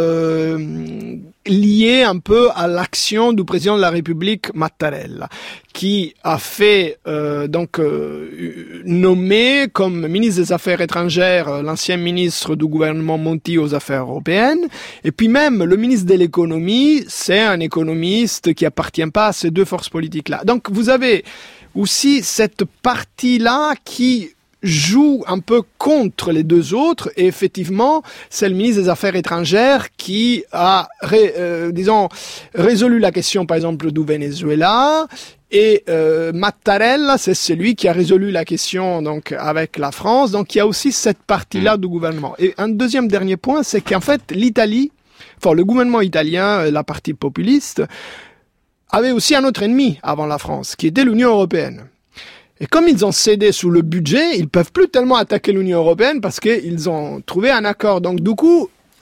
liée un peu à l'action du président de la République, Mattarella, qui a fait nommer comme ministre des Affaires étrangères l'ancien ministre du gouvernement Monti aux Affaires européennes, et puis même le ministre de l'économie, c'est un économiste qui appartient pas à ces deux forces politiques-là. Donc vous avez aussi cette partie-là qui joue un peu contre les deux autres, et effectivement, c'est le ministre des Affaires étrangères qui a, résolu la question, par exemple, du Venezuela, et Mattarella, c'est celui qui a résolu la question donc avec la France. Donc il y a aussi cette partie-là du gouvernement. Et un deuxième dernier point, c'est qu'en fait, le gouvernement italien, la partie populiste, avait aussi un autre ennemi avant la France, qui était l'Union européenne. Et comme ils ont cédé sous le budget, ils peuvent plus tellement attaquer l'Union européenne parce qu'ils ont trouvé un accord. Donc du coup,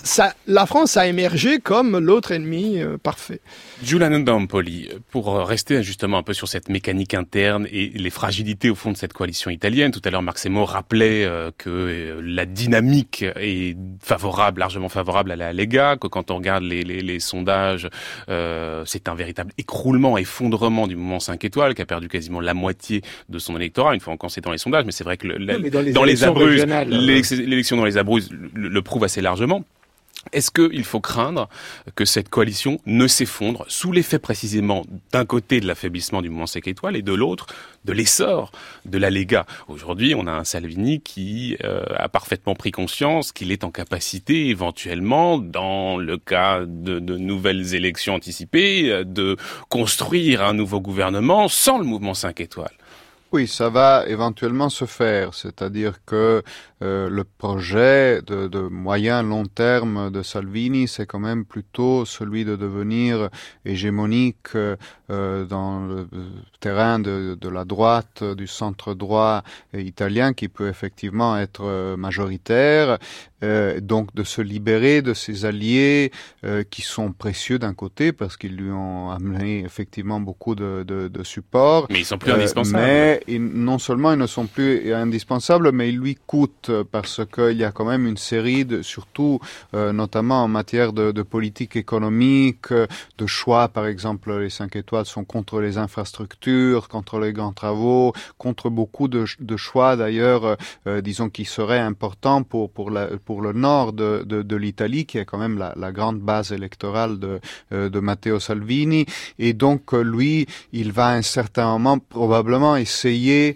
la France a émergé comme l'autre ennemi parfait. Giuliano D'Ampoli, pour rester justement un peu sur cette mécanique interne et les fragilités au fond de cette coalition italienne, tout à l'heure Marc Semo rappelait que la dynamique est largement favorable à la Lega, que quand on regarde les sondages, c'est un véritable effondrement du mouvement 5 étoiles, qui a perdu quasiment la moitié de son électorat, une fois encore c'est dans les sondages, mais c'est vrai que dans les Abruzzes, l'élection dans les Abruzzes le prouve assez largement. Est-ce qu'il faut craindre que cette coalition ne s'effondre sous l'effet précisément d'un côté de l'affaiblissement du mouvement 5 étoiles et de l'autre de l'essor de la Lega? Aujourd'hui, on a un Salvini qui a parfaitement pris conscience qu'il est en capacité éventuellement, dans le cas de nouvelles élections anticipées, de construire un nouveau gouvernement sans le mouvement 5 étoiles. Oui, ça va éventuellement se faire, c'est-à-dire que le projet de moyen-long terme de Salvini, c'est quand même plutôt celui de devenir hégémonique dans le terrain de la droite, du centre-droit italien, qui peut effectivement être majoritaire, donc de se libérer de ses alliés qui sont précieux d'un côté, parce qu'ils lui ont amené effectivement beaucoup de support. Mais ils sont plus indispensables. Mais non seulement ils ne sont plus indispensables, mais ils lui coûtent, parce qu'il y a quand même une série surtout notamment en matière de politique économique, de choix. Par exemple, les 5 étoiles sont contre les infrastructures, contre les grands travaux, contre beaucoup de choix d'ailleurs, disons, qui seraient importants pour le nord de l'Italie, qui est quand même la grande base électorale de Matteo Salvini. Et donc lui, il va à un certain moment probablement essayer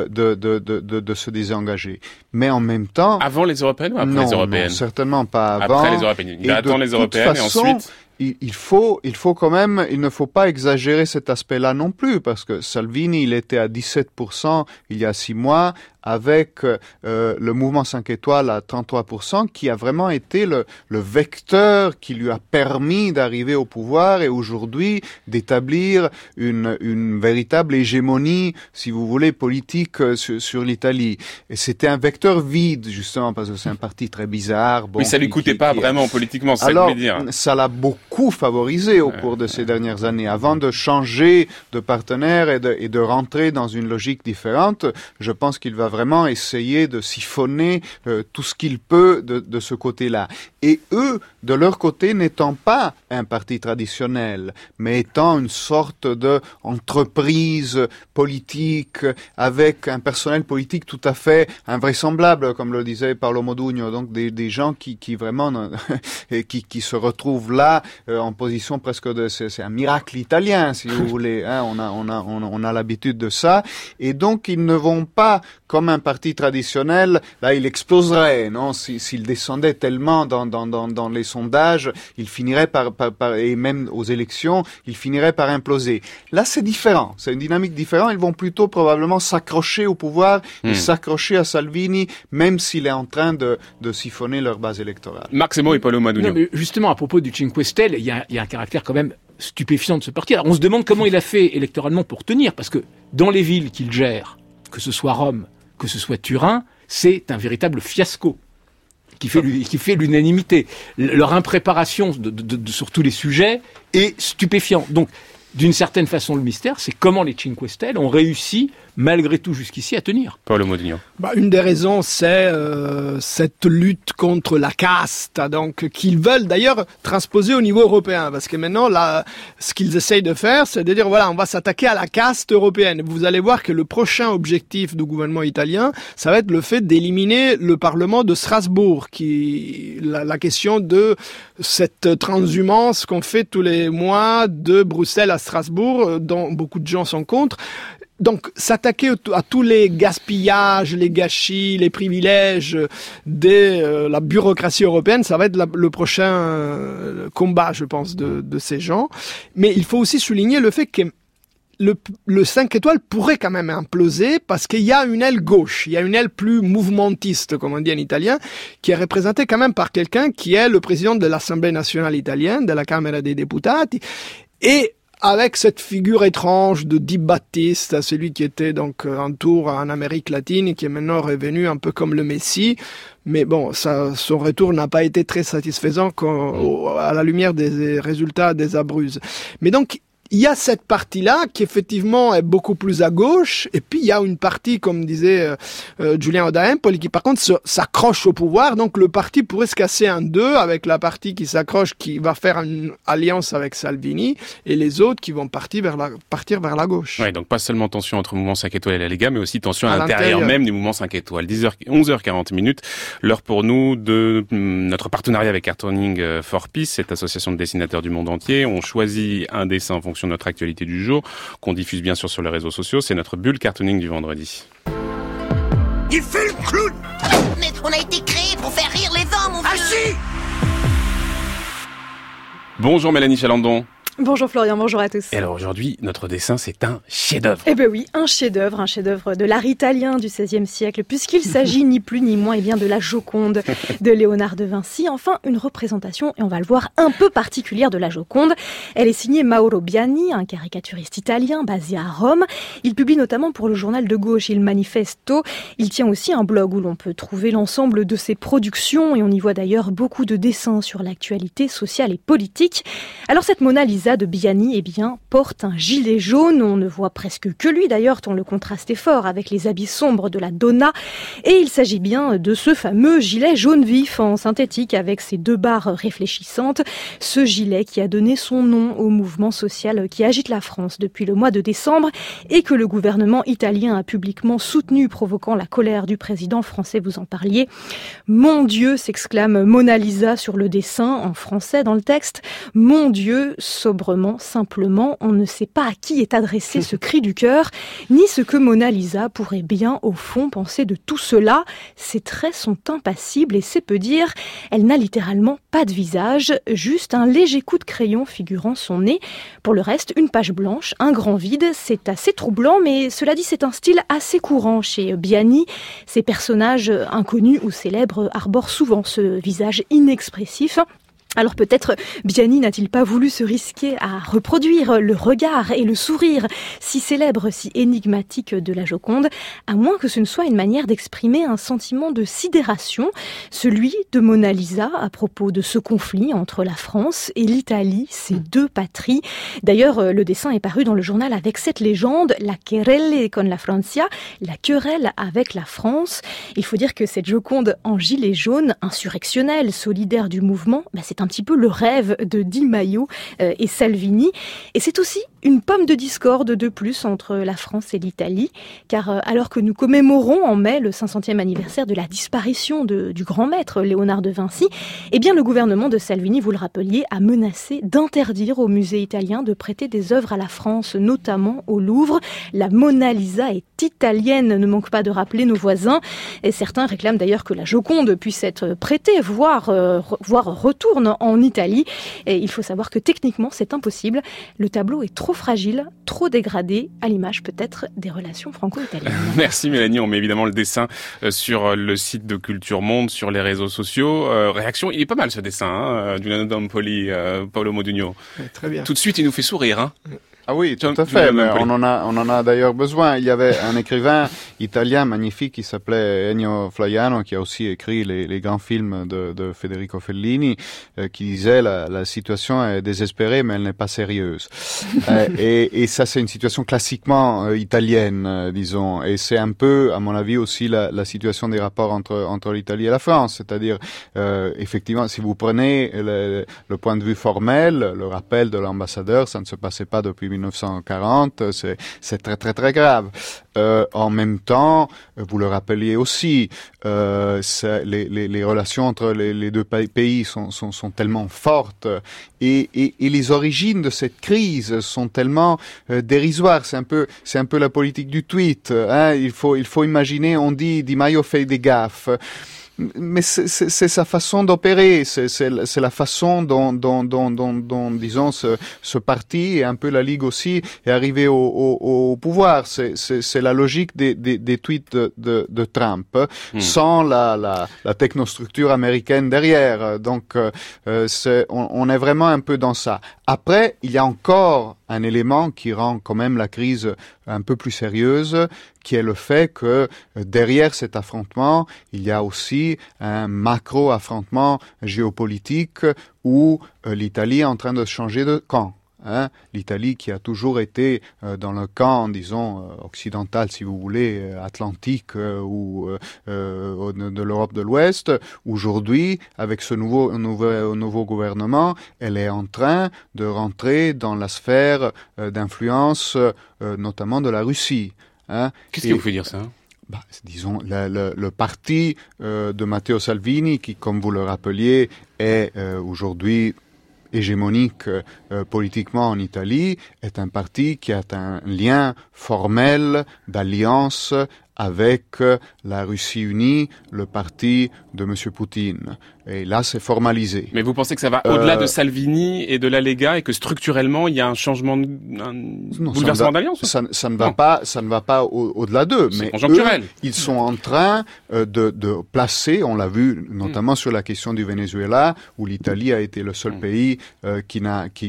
de se désengager. Mais en même temps... Avant les européennes ou après les européennes? Non, certainement pas avant. Après les européennes. Il va attendre les européennes et ensuite... Il faut quand même, il ne faut pas exagérer cet aspect-là non plus, parce que Salvini, il était à 17% il y a 6 mois, avec le mouvement 5 étoiles à 33%, qui a vraiment été le vecteur qui lui a permis d'arriver au pouvoir et aujourd'hui d'établir une véritable hégémonie, si vous voulez, politique sur l'Italie. Et c'était un vecteur vide, justement, parce que c'est un parti très bizarre. Bon, oui, ça lui coûtait pas vraiment politiquement, c'est ça que je voulais dire. Ça l'a beaucoup favorisé au cours de ces dernières années. Avant de changer de partenaire et de rentrer dans une logique différente, je pense qu'il va vraiment essayer de siphonner tout ce qu'il peut de ce côté-là. Et eux, de leur côté, n'étant pas un parti traditionnel, mais étant une sorte d'entreprise politique avec un personnel politique tout à fait invraisemblable, comme le disait Paolo Modugno, donc des gens qui vraiment qui se retrouvent là en position presque c'est un miracle italien, si vous voulez, hein, on a l'habitude de ça, et donc ils ne vont pas comme un parti traditionnel, là il exploserait, non, s'il descendait tellement dans les sondages, il finirait par et même aux élections, il finirait par imploser. Là c'est différent, c'est une dynamique différente, ils vont plutôt probablement s'accrocher au pouvoir et s'accrocher à Salvini, même s'il est en train de siphonner leur base électorale. Marc Semo et Paolo Modugno. Non, mais justement, à propos du Cinque Stelle, il y a un caractère quand même stupéfiant de ce parti. Alors, on se demande comment il a fait électoralement pour tenir, parce que dans les villes qu'il gère, que ce soit Rome, que ce soit Turin, c'est un véritable fiasco qui fait l'unanimité. Leur impréparation sur tous les sujets est stupéfiant. Donc, d'une certaine façon, le mystère, c'est comment les Cinque Stelle ont réussi, malgré tout jusqu'ici, à tenir. Paolo Modugno. Une des raisons, c'est cette lutte contre la caste, donc qu'ils veulent d'ailleurs transposer au niveau européen, parce que maintenant, là, ce qu'ils essayent de faire, c'est de dire, voilà, on va s'attaquer à la caste européenne. Vous allez voir que le prochain objectif du gouvernement italien, ça va être le fait d'éliminer le Parlement de Strasbourg, la question de cette transhumance qu'on fait tous les mois de Bruxelles à Strasbourg, dont beaucoup de gens sont contre. Donc, s'attaquer à tous les gaspillages, les gâchis, les privilèges de la bureaucratie européenne, ça va être le prochain combat, je pense, de ces gens. Mais il faut aussi souligner le fait que le 5 étoiles pourrait quand même imploser parce qu'il y a une aile gauche, il y a une aile plus mouvementiste, comme on dit en italien, qui est représentée quand même par quelqu'un qui est le président de l'Assemblée nationale italienne, de la Camera dei Deputati, et avec cette figure étrange de Di Battista, celui qui était donc en tour en Amérique latine et qui est maintenant revenu un peu comme le Messie. Mais bon, son retour n'a pas été très satisfaisant à la lumière des résultats des Abruzzes. Mais donc, il y a cette partie-là qui effectivement est beaucoup plus à gauche, et puis il y a une partie, comme disait Giuliano da Empoli, qui par contre s'accroche au pouvoir. Donc le parti pourrait se casser en deux, avec la partie qui s'accroche, qui va faire une alliance avec Salvini, et les autres qui vont partir vers la gauche. Ouais, donc pas seulement tension entre mouvement 5 étoiles et la Lega, mais aussi tension à l'intérieur même du mouvement 5 étoiles. 11h40, l'heure pour nous de notre partenariat avec Cartooning for Peace, cette association de dessinateurs du monde entier. On choisit un dessin en fonction de notre actualité du jour, qu'on diffuse bien sûr sur les réseaux sociaux. C'est notre bulle cartooning du vendredi. Il fait le clown. Mais on a été créé pour faire rire les hommes, mon vieux. Ah si. Bonjour Mélanie Chalandon. Bonjour Florian, bonjour à tous. Et alors aujourd'hui, notre dessin, c'est un chef-d'œuvre. Eh ben oui, un chef-d'œuvre de l'art italien du XVIe siècle, puisqu'il s'agit ni plus ni moins de la Joconde de Léonard de Vinci. Enfin, une représentation, et on va le voir, un peu particulière de la Joconde. Elle est signée Mauro Bianni, un caricaturiste italien basé à Rome. Il publie notamment pour le journal de gauche Il Manifesto. Il tient aussi un blog où l'on peut trouver l'ensemble de ses productions, et on y voit d'ailleurs beaucoup de dessins sur l'actualité sociale et politique. Alors cette Mona Lisa de Bianni, porte un gilet jaune. On ne voit presque que lui d'ailleurs, tant le contraste est fort avec les habits sombres de la Donna. Et il s'agit bien de ce fameux gilet jaune vif en synthétique avec ses 2 barres réfléchissantes. Ce gilet qui a donné son nom au mouvement social qui agite la France depuis le mois de décembre et que le gouvernement italien a publiquement soutenu, provoquant la colère du président français, vous en parliez. Mon Dieu, s'exclame Mona Lisa sur le dessin, en français dans le texte. Mon Dieu, sobrement, simplement, on ne sait pas à qui est adressé ce cri du cœur, ni ce que Mona Lisa pourrait bien, au fond, penser de tout cela. Ses traits sont impassibles et c'est peu dire. Elle n'a littéralement pas de visage, juste un léger coup de crayon figurant son nez. Pour le reste, une page blanche, un grand vide, c'est assez troublant, mais cela dit, c'est un style assez courant chez Bianni. Ces personnages inconnus ou célèbres arborent souvent ce visage inexpressif. Alors peut-être Bianni n'a-t-il pas voulu se risquer à reproduire le regard et le sourire si célèbre, si énigmatique de la Joconde, à moins que ce ne soit une manière d'exprimer un sentiment de sidération, celui de Mona Lisa à propos de ce conflit entre la France et l'Italie, ces 2 patries. D'ailleurs, le dessin est paru dans le journal avec cette légende, la querelle con la Francia, la querelle avec la France. Il faut dire que cette Joconde en gilet jaune, insurrectionnelle, solidaire du mouvement, c'est un petit peu le rêve de Di Maio et Salvini. Et c'est aussi une pomme de discorde de plus entre la France et l'Italie, car alors que nous commémorons en mai le 500e anniversaire de la disparition du grand maître Léonard de Vinci, le gouvernement de Salvini, vous le rappeliez, a menacé d'interdire au musée italien de prêter des œuvres à la France, notamment au Louvre. La Mona Lisa est italienne, ne manque pas de rappeler nos voisins, et certains réclament d'ailleurs que la Joconde puisse être prêtée, voire retourne en Italie. Et il faut savoir que techniquement c'est impossible, le tableau est trop fragile, trop dégradé, à l'image peut-être des relations franco-italiennes. Merci Mélanie, on met évidemment le dessin sur le site de Culture Monde, sur les réseaux sociaux. Réaction, il est pas mal ce dessin, Giuliano da Empoli, Paolo Modugno. Très bien. Tout de suite il nous fait sourire. Ah oui, tout à fait. Mais on en a d'ailleurs besoin. Il y avait un écrivain italien magnifique qui s'appelait Ennio Flaiano, qui a aussi écrit les grands films de Federico Fellini, qui disait la situation est désespérée, mais elle n'est pas sérieuse. Et ça, c'est une situation classiquement italienne, disons. Et c'est un peu, à mon avis, aussi la situation des rapports entre l'Italie et la France. C'est-à-dire, effectivement, si vous prenez le point de vue formel, le rappel de l'ambassadeur, ça ne se passait pas depuis 1940, c'est très très très grave. En même temps, vous le rappeliez aussi, les relations entre les 2 pays sont tellement fortes et les origines de cette crise sont tellement dérisoires. C'est un peu la politique du tweet. Il faut imaginer, on dit Di Maio fait des gaffes. Mais c'est sa façon d'opérer, c'est la façon dont disons ce parti et un peu la Ligue aussi est arrivé au pouvoir. C'est la logique des tweets de Trump, sans la technostructure américaine derrière. Donc on est vraiment un peu dans ça. Après, il y a encore un élément qui rend quand même la crise un peu plus sérieuse, qui est le fait que derrière cet affrontement, il y a aussi un macro-affrontement géopolitique où l'Italie est en train de changer de camp. L'Italie qui a toujours été dans le camp, disons, occidental, si vous voulez, atlantique ou de l'Europe de l'Ouest, aujourd'hui, avec ce nouveau gouvernement, elle est en train de rentrer dans la sphère d'influence, notamment de la Russie. Qu'est-ce qui vous fait dire ça ? Disons, le parti de Matteo Salvini, qui, comme vous le rappeliez, est aujourd'hui hégémonique politiquement en Italie, est un parti qui a un lien formel d'alliance avec la Russie unie, le parti de M. Poutine. Et là, c'est formalisé. Mais vous pensez que ça va au-delà de Salvini et de la Lega et que structurellement, il y a un changement, bouleversement d'alliance? Ça ne va pas au-delà d'eux. C'est mais conjoncturel. Eux, ils sont en train de placer, on l'a vu notamment sur la question du Venezuela, où l'Italie a été le seul pays qui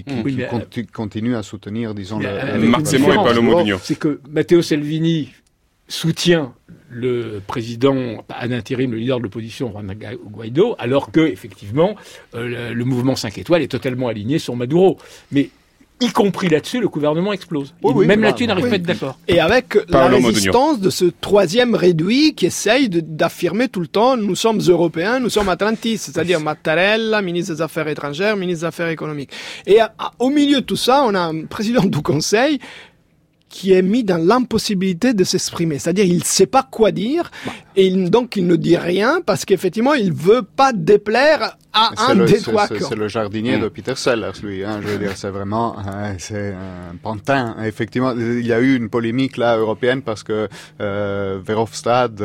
continue à soutenir, disons, Marc Semo et Paolo Modugno. C'est que Matteo Salvini soutient le président à l'intérim, le leader de l'opposition, Juan Guaido, alors que, effectivement, le mouvement 5 étoiles est totalement aligné sur Maduro. Mais, y compris là-dessus, le gouvernement explose. Même là-dessus, il n'arrive pas à être d'accord. Et avec la résistance de ce troisième réduit qui essaye d'affirmer tout le temps, nous sommes européens, nous sommes atlantistes, c'est-à-dire Mattarella, ministre des Affaires étrangères, ministre des Affaires économiques. Et au milieu de tout ça, on a un président du Conseil qui est mis dans l'impossibilité de s'exprimer. C'est-à-dire, il ne sait pas quoi dire, et donc il ne dit rien, parce qu'effectivement, il veut pas déplaire à un des trois camps. C'est le jardinier de Peter Sellers, lui. Je veux dire, c'est vraiment, c'est un pantin. Effectivement, il y a eu une polémique là européenne parce que Verhofstadt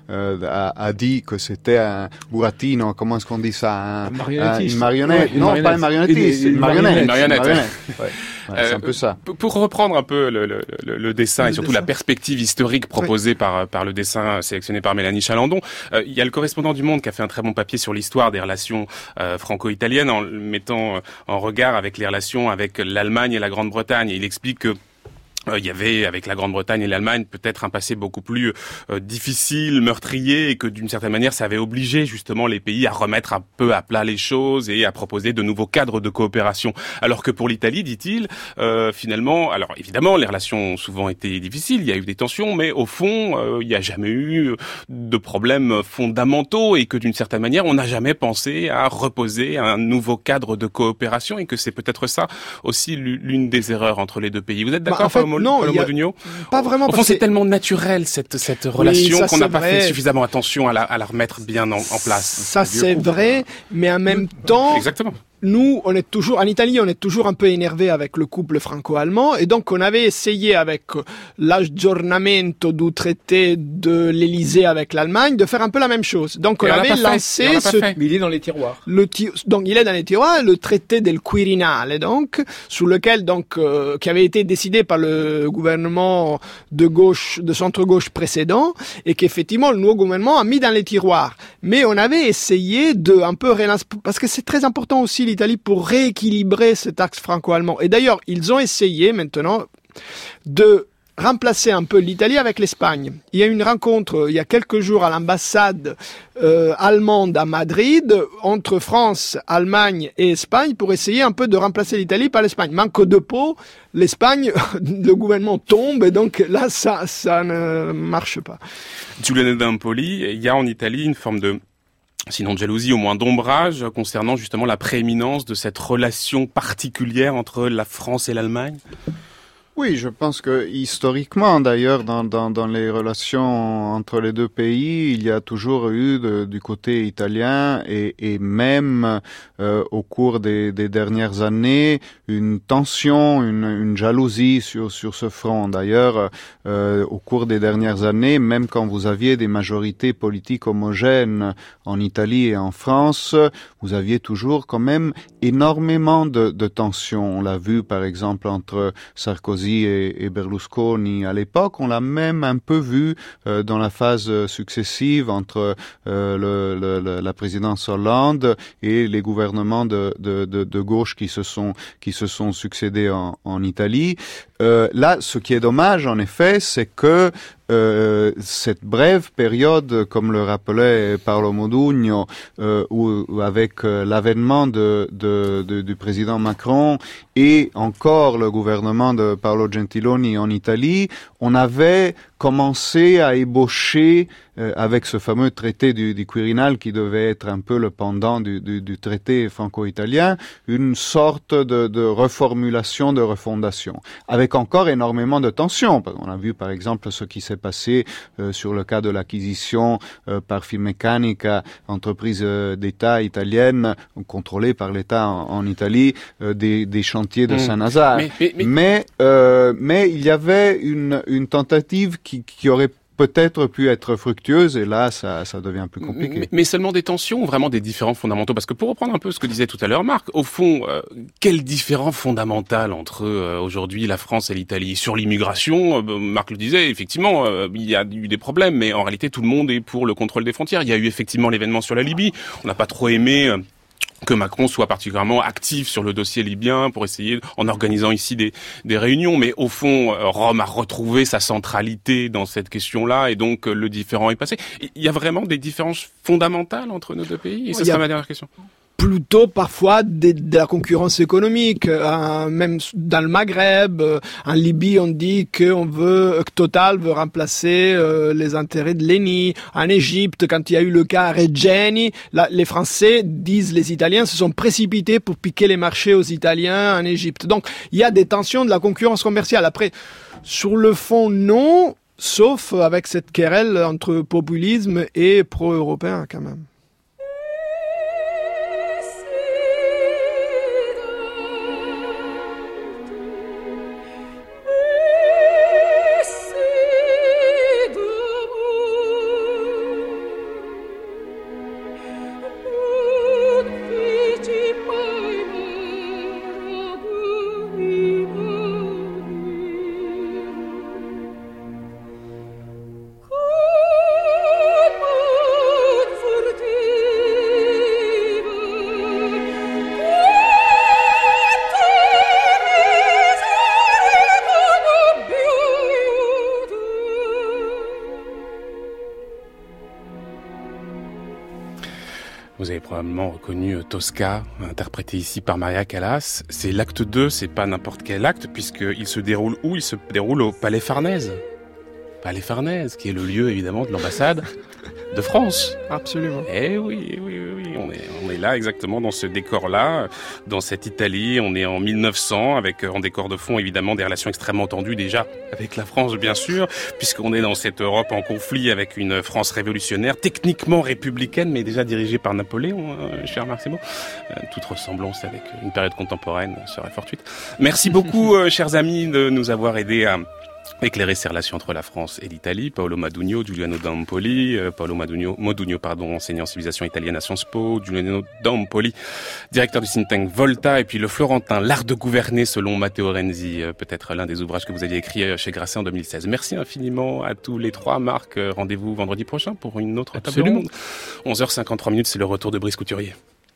a dit que c'était un burattino. Comment est-ce qu'on dit ça? Une marionnette. Ouais, non, pas une marionnettiste, une marionnette. Une marionnette. Ouais. Ouais, c'est un peu ça. Pour reprendre un peu le dessin et surtout la perspective historique proposée par le dessin sélectionné par Mélanie Chalandon, il y a le correspondant du Monde qui a fait un très bon papier sur l'histoire des relations franco-italiennes en mettant en regard avec les relations avec l'Allemagne et la Grande-Bretagne. Et il explique que il y avait, avec la Grande-Bretagne et l'Allemagne, peut-être un passé beaucoup plus difficile, meurtrier, et que d'une certaine manière, ça avait obligé justement les pays à remettre un peu à plat les choses et à proposer de nouveaux cadres de coopération. Alors que pour l'Italie, dit-il, finalement, alors évidemment, les relations ont souvent été difficiles, il y a eu des tensions, mais au fond, il n'y a jamais eu de problèmes fondamentaux et que d'une certaine manière, on n'a jamais pensé à reposer un nouveau cadre de coopération et que c'est peut-être ça aussi l'une des erreurs entre les deux pays. Vous êtes d'accord, non, pas vraiment. Au fond, c'est tellement naturel cette relation qu'on n'a pas fait suffisamment attention à la remettre bien en place. Ça, c'est vrai, mais en même temps, exactement. Nous, on est toujours, en Italie, on est toujours un peu énervé avec le couple franco-allemand, et donc on avait essayé avec l'aggiornamento du traité de l'Élysée avec l'Allemagne de faire un peu la même chose. Donc on avait lancé mais il est dans les tiroirs. Donc il est dans les tiroirs, le traité del Quirinale, donc, sous lequel, donc, qui avait été décidé par le gouvernement de gauche, de centre-gauche précédent, et qu'effectivement le nouveau gouvernement a mis dans les tiroirs. Mais on avait essayé de un peu relancer, parce que c'est très important aussi l'Italie pour rééquilibrer cet axe franco-allemand. Et d'ailleurs, ils ont essayé maintenant de remplacer un peu l'Italie avec l'Espagne. Il y a eu une rencontre il y a quelques jours à l'ambassade allemande à Madrid entre France, Allemagne et Espagne pour essayer un peu de remplacer l'Italie par l'Espagne. Manque de peau, l'Espagne, le gouvernement tombe et donc là ça ne marche pas. Giuliano D'Ampoli, il y a en Italie une forme de, sinon de jalousie, au moins d'ombrage, concernant justement la prééminence de cette relation particulière entre la France et l'Allemagne? Oui, je pense que historiquement, d'ailleurs, dans les relations entre les deux pays, il y a toujours eu du côté italien et même au cours des dernières années une tension, une jalousie sur ce front. D'ailleurs, au cours des dernières années, même quand vous aviez des majorités politiques homogènes en Italie et en France, vous aviez toujours quand même énormément de tensions. On l'a vu par exemple entre Sarkozy Sarkozy et Berlusconi à l'époque. On l'a même un peu vu dans la phase successive entre la présidence Hollande et les gouvernements de gauche qui se sont succédés en Italie. Là, ce qui est dommage, en effet, c'est que cette brève période, comme le rappelait Paolo Modugno, où avec l'avènement du président Macron et encore le gouvernement de Paolo Gentiloni en Italie, on avait commencé à ébaucher avec ce fameux traité du Quirinal qui devait être un peu le pendant du traité franco-italien, une sorte de reformulation, de refondation, avec encore énormément de tensions. On a vu par exemple ce qui s'est passé sur le cas de l'acquisition par Finmeccanica, entreprise d'État italienne contrôlée par l'État en Italie, des chantiers de Saint-Nazaire. Mais il y avait une tentative qui aurait peut-être pu être fructueuse, et là, ça devient plus compliqué. Mais seulement des tensions ou vraiment des différends fondamentaux? Parce que pour reprendre un peu ce que disait tout à l'heure Marc, au fond, quel différent fondamental entre aujourd'hui la France et l'Italie? Sur l'immigration, Marc le disait, effectivement, il y a eu des problèmes, mais en réalité, tout le monde est pour le contrôle des frontières. Il y a eu effectivement l'événement sur la Libye. On n'a pas trop aimé que Macron soit particulièrement actif sur le dossier libyen pour essayer, en organisant ici des réunions. Mais au fond, Rome a retrouvé sa centralité dans cette question-là et donc le différend est passé. Il y a vraiment des différences fondamentales entre nos deux pays? Et ça sera ma dernière question. Plutôt parfois de la concurrence économique, même dans le Maghreb, en Libye on dit que Total veut remplacer les intérêts de l'ENI. En Égypte, quand il y a eu le cas Regeni, les Français disent les Italiens se sont précipités pour piquer les marchés aux Italiens en Égypte. Donc il y a des tensions de la concurrence commerciale. Après, sur le fond, non, sauf avec cette querelle entre populisme et pro-européen quand même. Vous avez probablement reconnu Tosca, interprété ici par Maria Callas. C'est l'acte 2, c'est pas n'importe quel acte, puisqu'il se déroule où? Il se déroule au Palais Farnèse. Palais Farnèse, qui est le lieu évidemment de l'ambassade de France. Absolument. Eh oui. On est là exactement dans ce décor-là, dans cette Italie. On est en 1900 avec en décor de fond évidemment des relations extrêmement tendues déjà avec la France bien sûr, puisqu'on est dans cette Europe en conflit avec une France révolutionnaire, techniquement républicaine, mais déjà dirigée par Napoléon, cher Marc Sebo. Toute ressemblance avec une période contemporaine serait fortuite. Merci beaucoup, chers amis, de nous avoir aidés à éclairer ces relations entre la France et l'Italie. Paolo Modugno, Giuliano D'Ampoli, Modugno, enseignant civilisation italienne à Sciences Po, Giuliano D'Ampoli, directeur du think tank Volta, et puis le Florentin, l'art de gouverner selon Matteo Renzi, peut-être l'un des ouvrages que vous aviez écrit chez Grasset en 2016. Merci infiniment à tous les trois. Marc, rendez-vous vendredi prochain pour une autre table ronde. 11h53, c'est le retour de Brice Couturier.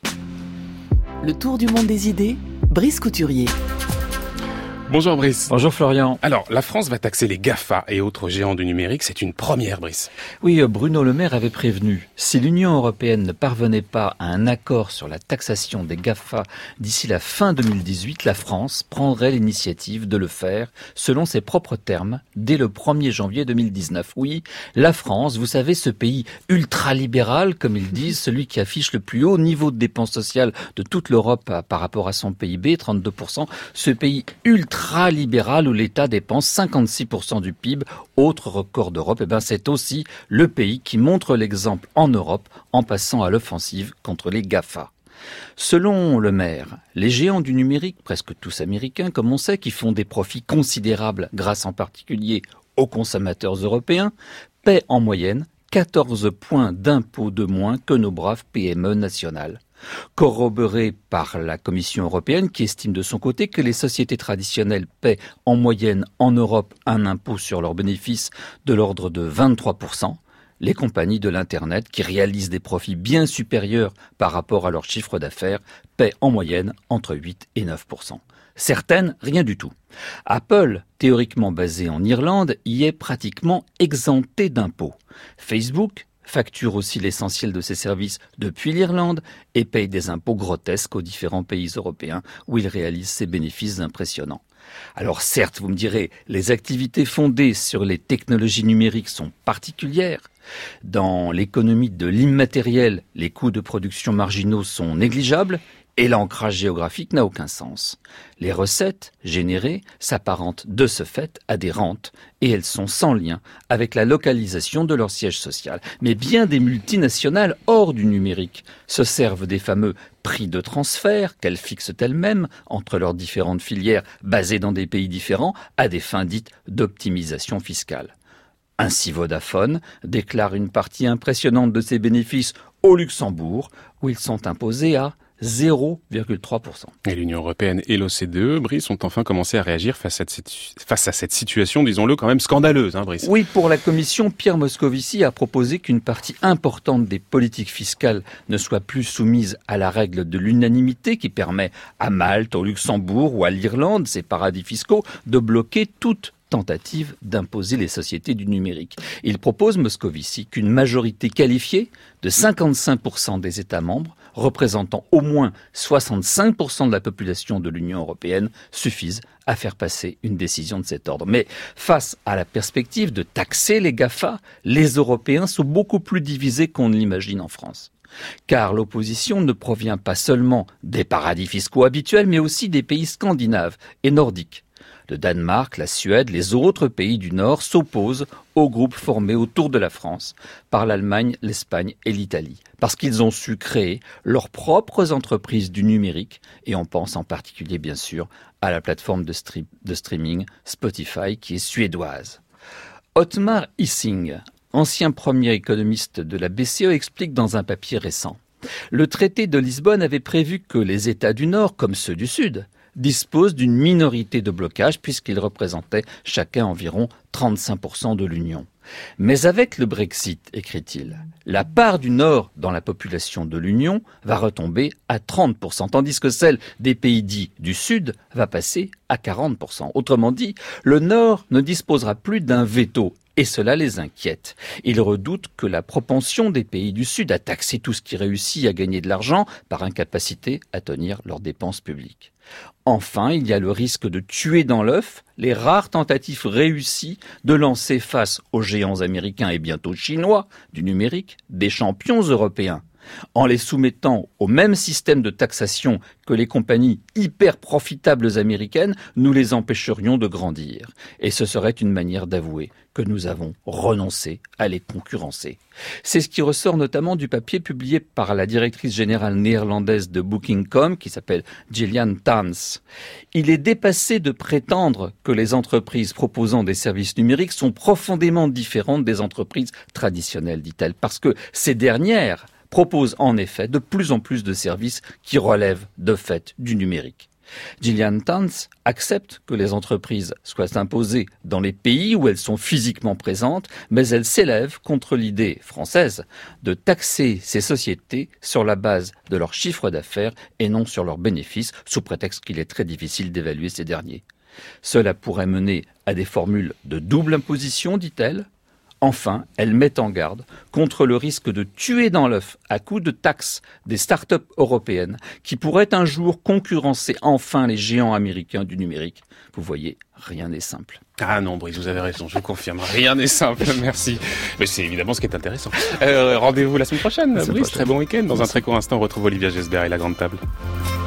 Le tour du monde des idées, Brice Couturier. Bonjour Brice. Bonjour Florian. Alors, la France va taxer les GAFA et autres géants du numérique. C'est une première, Brice. Oui, Bruno Le Maire avait prévenu. Si l'Union européenne ne parvenait pas à un accord sur la taxation des GAFA d'ici la fin 2018, la France prendrait l'initiative de le faire, selon ses propres termes, dès le 1er janvier 2019. Oui, la France, vous savez, ce pays ultralibéral, comme ils disent, celui qui affiche le plus haut niveau de dépenses sociales de toute l'Europe par rapport à son PIB, 32%, ce pays ultralibéral où l'État dépense 56% du PIB, autre record d'Europe, c'est aussi le pays qui montre l'exemple en Europe en passant à l'offensive contre les GAFA. Selon Le Maire, les géants du numérique, presque tous américains comme on sait, qui font des profits considérables grâce en particulier aux consommateurs européens, paient en moyenne 14 points d'impôts de moins que nos braves PME nationales. corroboré par la Commission européenne qui estime de son côté que les sociétés traditionnelles paient en moyenne en Europe un impôt sur leurs bénéfices de l'ordre de 23%. Les compagnies de l'Internet, qui réalisent des profits bien supérieurs par rapport à leur chiffre d'affaires, paient en moyenne entre 8 et 9%. Certaines, rien du tout. Apple, théoriquement basé en Irlande, y est pratiquement exempté d'impôts. Facebook facture aussi l'essentiel de ses services depuis l'Irlande et paye des impôts grotesques aux différents pays européens où il réalise ses bénéfices impressionnants. Alors certes, vous me direz, les activités fondées sur les technologies numériques sont particulières. Dans l'économie de l'immatériel, les coûts de production marginaux sont négligeables et l'ancrage géographique n'a aucun sens. Les recettes générées s'apparentent de ce fait à des rentes et elles sont sans lien avec la localisation de leur siège social. Mais bien des multinationales hors du numérique se servent des fameux prix de transfert qu'elles fixent elles-mêmes entre leurs différentes filières basées dans des pays différents à des fins dites d'optimisation fiscale. Ainsi Vodafone déclare une partie impressionnante de ses bénéfices au Luxembourg où ils sont imposés à 0,3%. Et l'Union européenne et l'OCDE, Brice, ont enfin commencé à réagir face à cette situation, disons-le, quand même scandaleuse, Brice. Oui, pour la Commission, Pierre Moscovici a proposé qu'une partie importante des politiques fiscales ne soit plus soumise à la règle de l'unanimité qui permet à Malte, au Luxembourg ou à l'Irlande, ces paradis fiscaux, de bloquer toute tentative d'imposer les sociétés du numérique. Il propose, Moscovici, qu'une majorité qualifiée de 55% des États membres, représentant au moins 65% de la population de l'Union européenne, suffise à faire passer une décision de cet ordre. Mais face à la perspective de taxer les GAFA, les Européens sont beaucoup plus divisés qu'on ne l'imagine en France. Car l'opposition ne provient pas seulement des paradis fiscaux habituels, mais aussi des pays scandinaves et nordiques. Le Danemark, la Suède, les autres pays du Nord s'opposent au groupe formé autour de la France par l'Allemagne, l'Espagne et l'Italie, parce qu'ils ont su créer leurs propres entreprises du numérique, et on pense en particulier bien sûr à la plateforme de streaming Spotify qui est suédoise. Ottmar Hissing, ancien premier économiste de la BCE, explique dans un papier récent. Le traité de Lisbonne avait prévu que les États du Nord, comme ceux du Sud, disposent d'une minorité de blocage puisqu'ils représentaient chacun environ 35% de l'Union. Mais avec le Brexit, écrit-il, la part du Nord dans la population de l'Union va retomber à 30%, tandis que celle des pays dits du Sud va passer à 40%. Autrement dit, le Nord ne disposera plus d'un veto. Et cela les inquiète. Ils redoutent que la propension des pays du Sud à taxer tout ce qui réussit à gagner de l'argent par incapacité à tenir leurs dépenses publiques. Enfin, il y a le risque de tuer dans l'œuf les rares tentatives réussies de lancer face aux géants américains et bientôt chinois du numérique des champions européens. En les soumettant au même système de taxation que les compagnies hyper profitables américaines, nous les empêcherions de grandir. Et ce serait une manière d'avouer que nous avons renoncé à les concurrencer. C'est ce qui ressort notamment du papier publié par la directrice générale néerlandaise de Booking.com, qui s'appelle Gillian Tans. Il est dépassé de prétendre que les entreprises proposant des services numériques sont profondément différentes des entreprises traditionnelles, dit-elle, parce que ces dernières propose en effet de plus en plus de services qui relèvent de fait du numérique. Gillian Tans accepte que les entreprises soient imposées dans les pays où elles sont physiquement présentes, mais elle s'élève contre l'idée française de taxer ces sociétés sur la base de leur chiffre d'affaires et non sur leurs bénéfices, sous prétexte qu'il est très difficile d'évaluer ces derniers. Cela pourrait mener à des formules de double imposition, dit-elle. Enfin, elle met en garde contre le risque de tuer dans l'œuf à coups de taxes des start-up européennes qui pourraient un jour concurrencer enfin les géants américains du numérique. Vous voyez, rien n'est simple. Ah non, Brice, vous avez raison, je vous confirme. Rien n'est simple, merci. Mais c'est évidemment ce qui est intéressant. Rendez-vous la semaine prochaine, Brice. Très bon week-end. Dans un très court instant, on retrouve Olivia Gesbert et la Grande Table.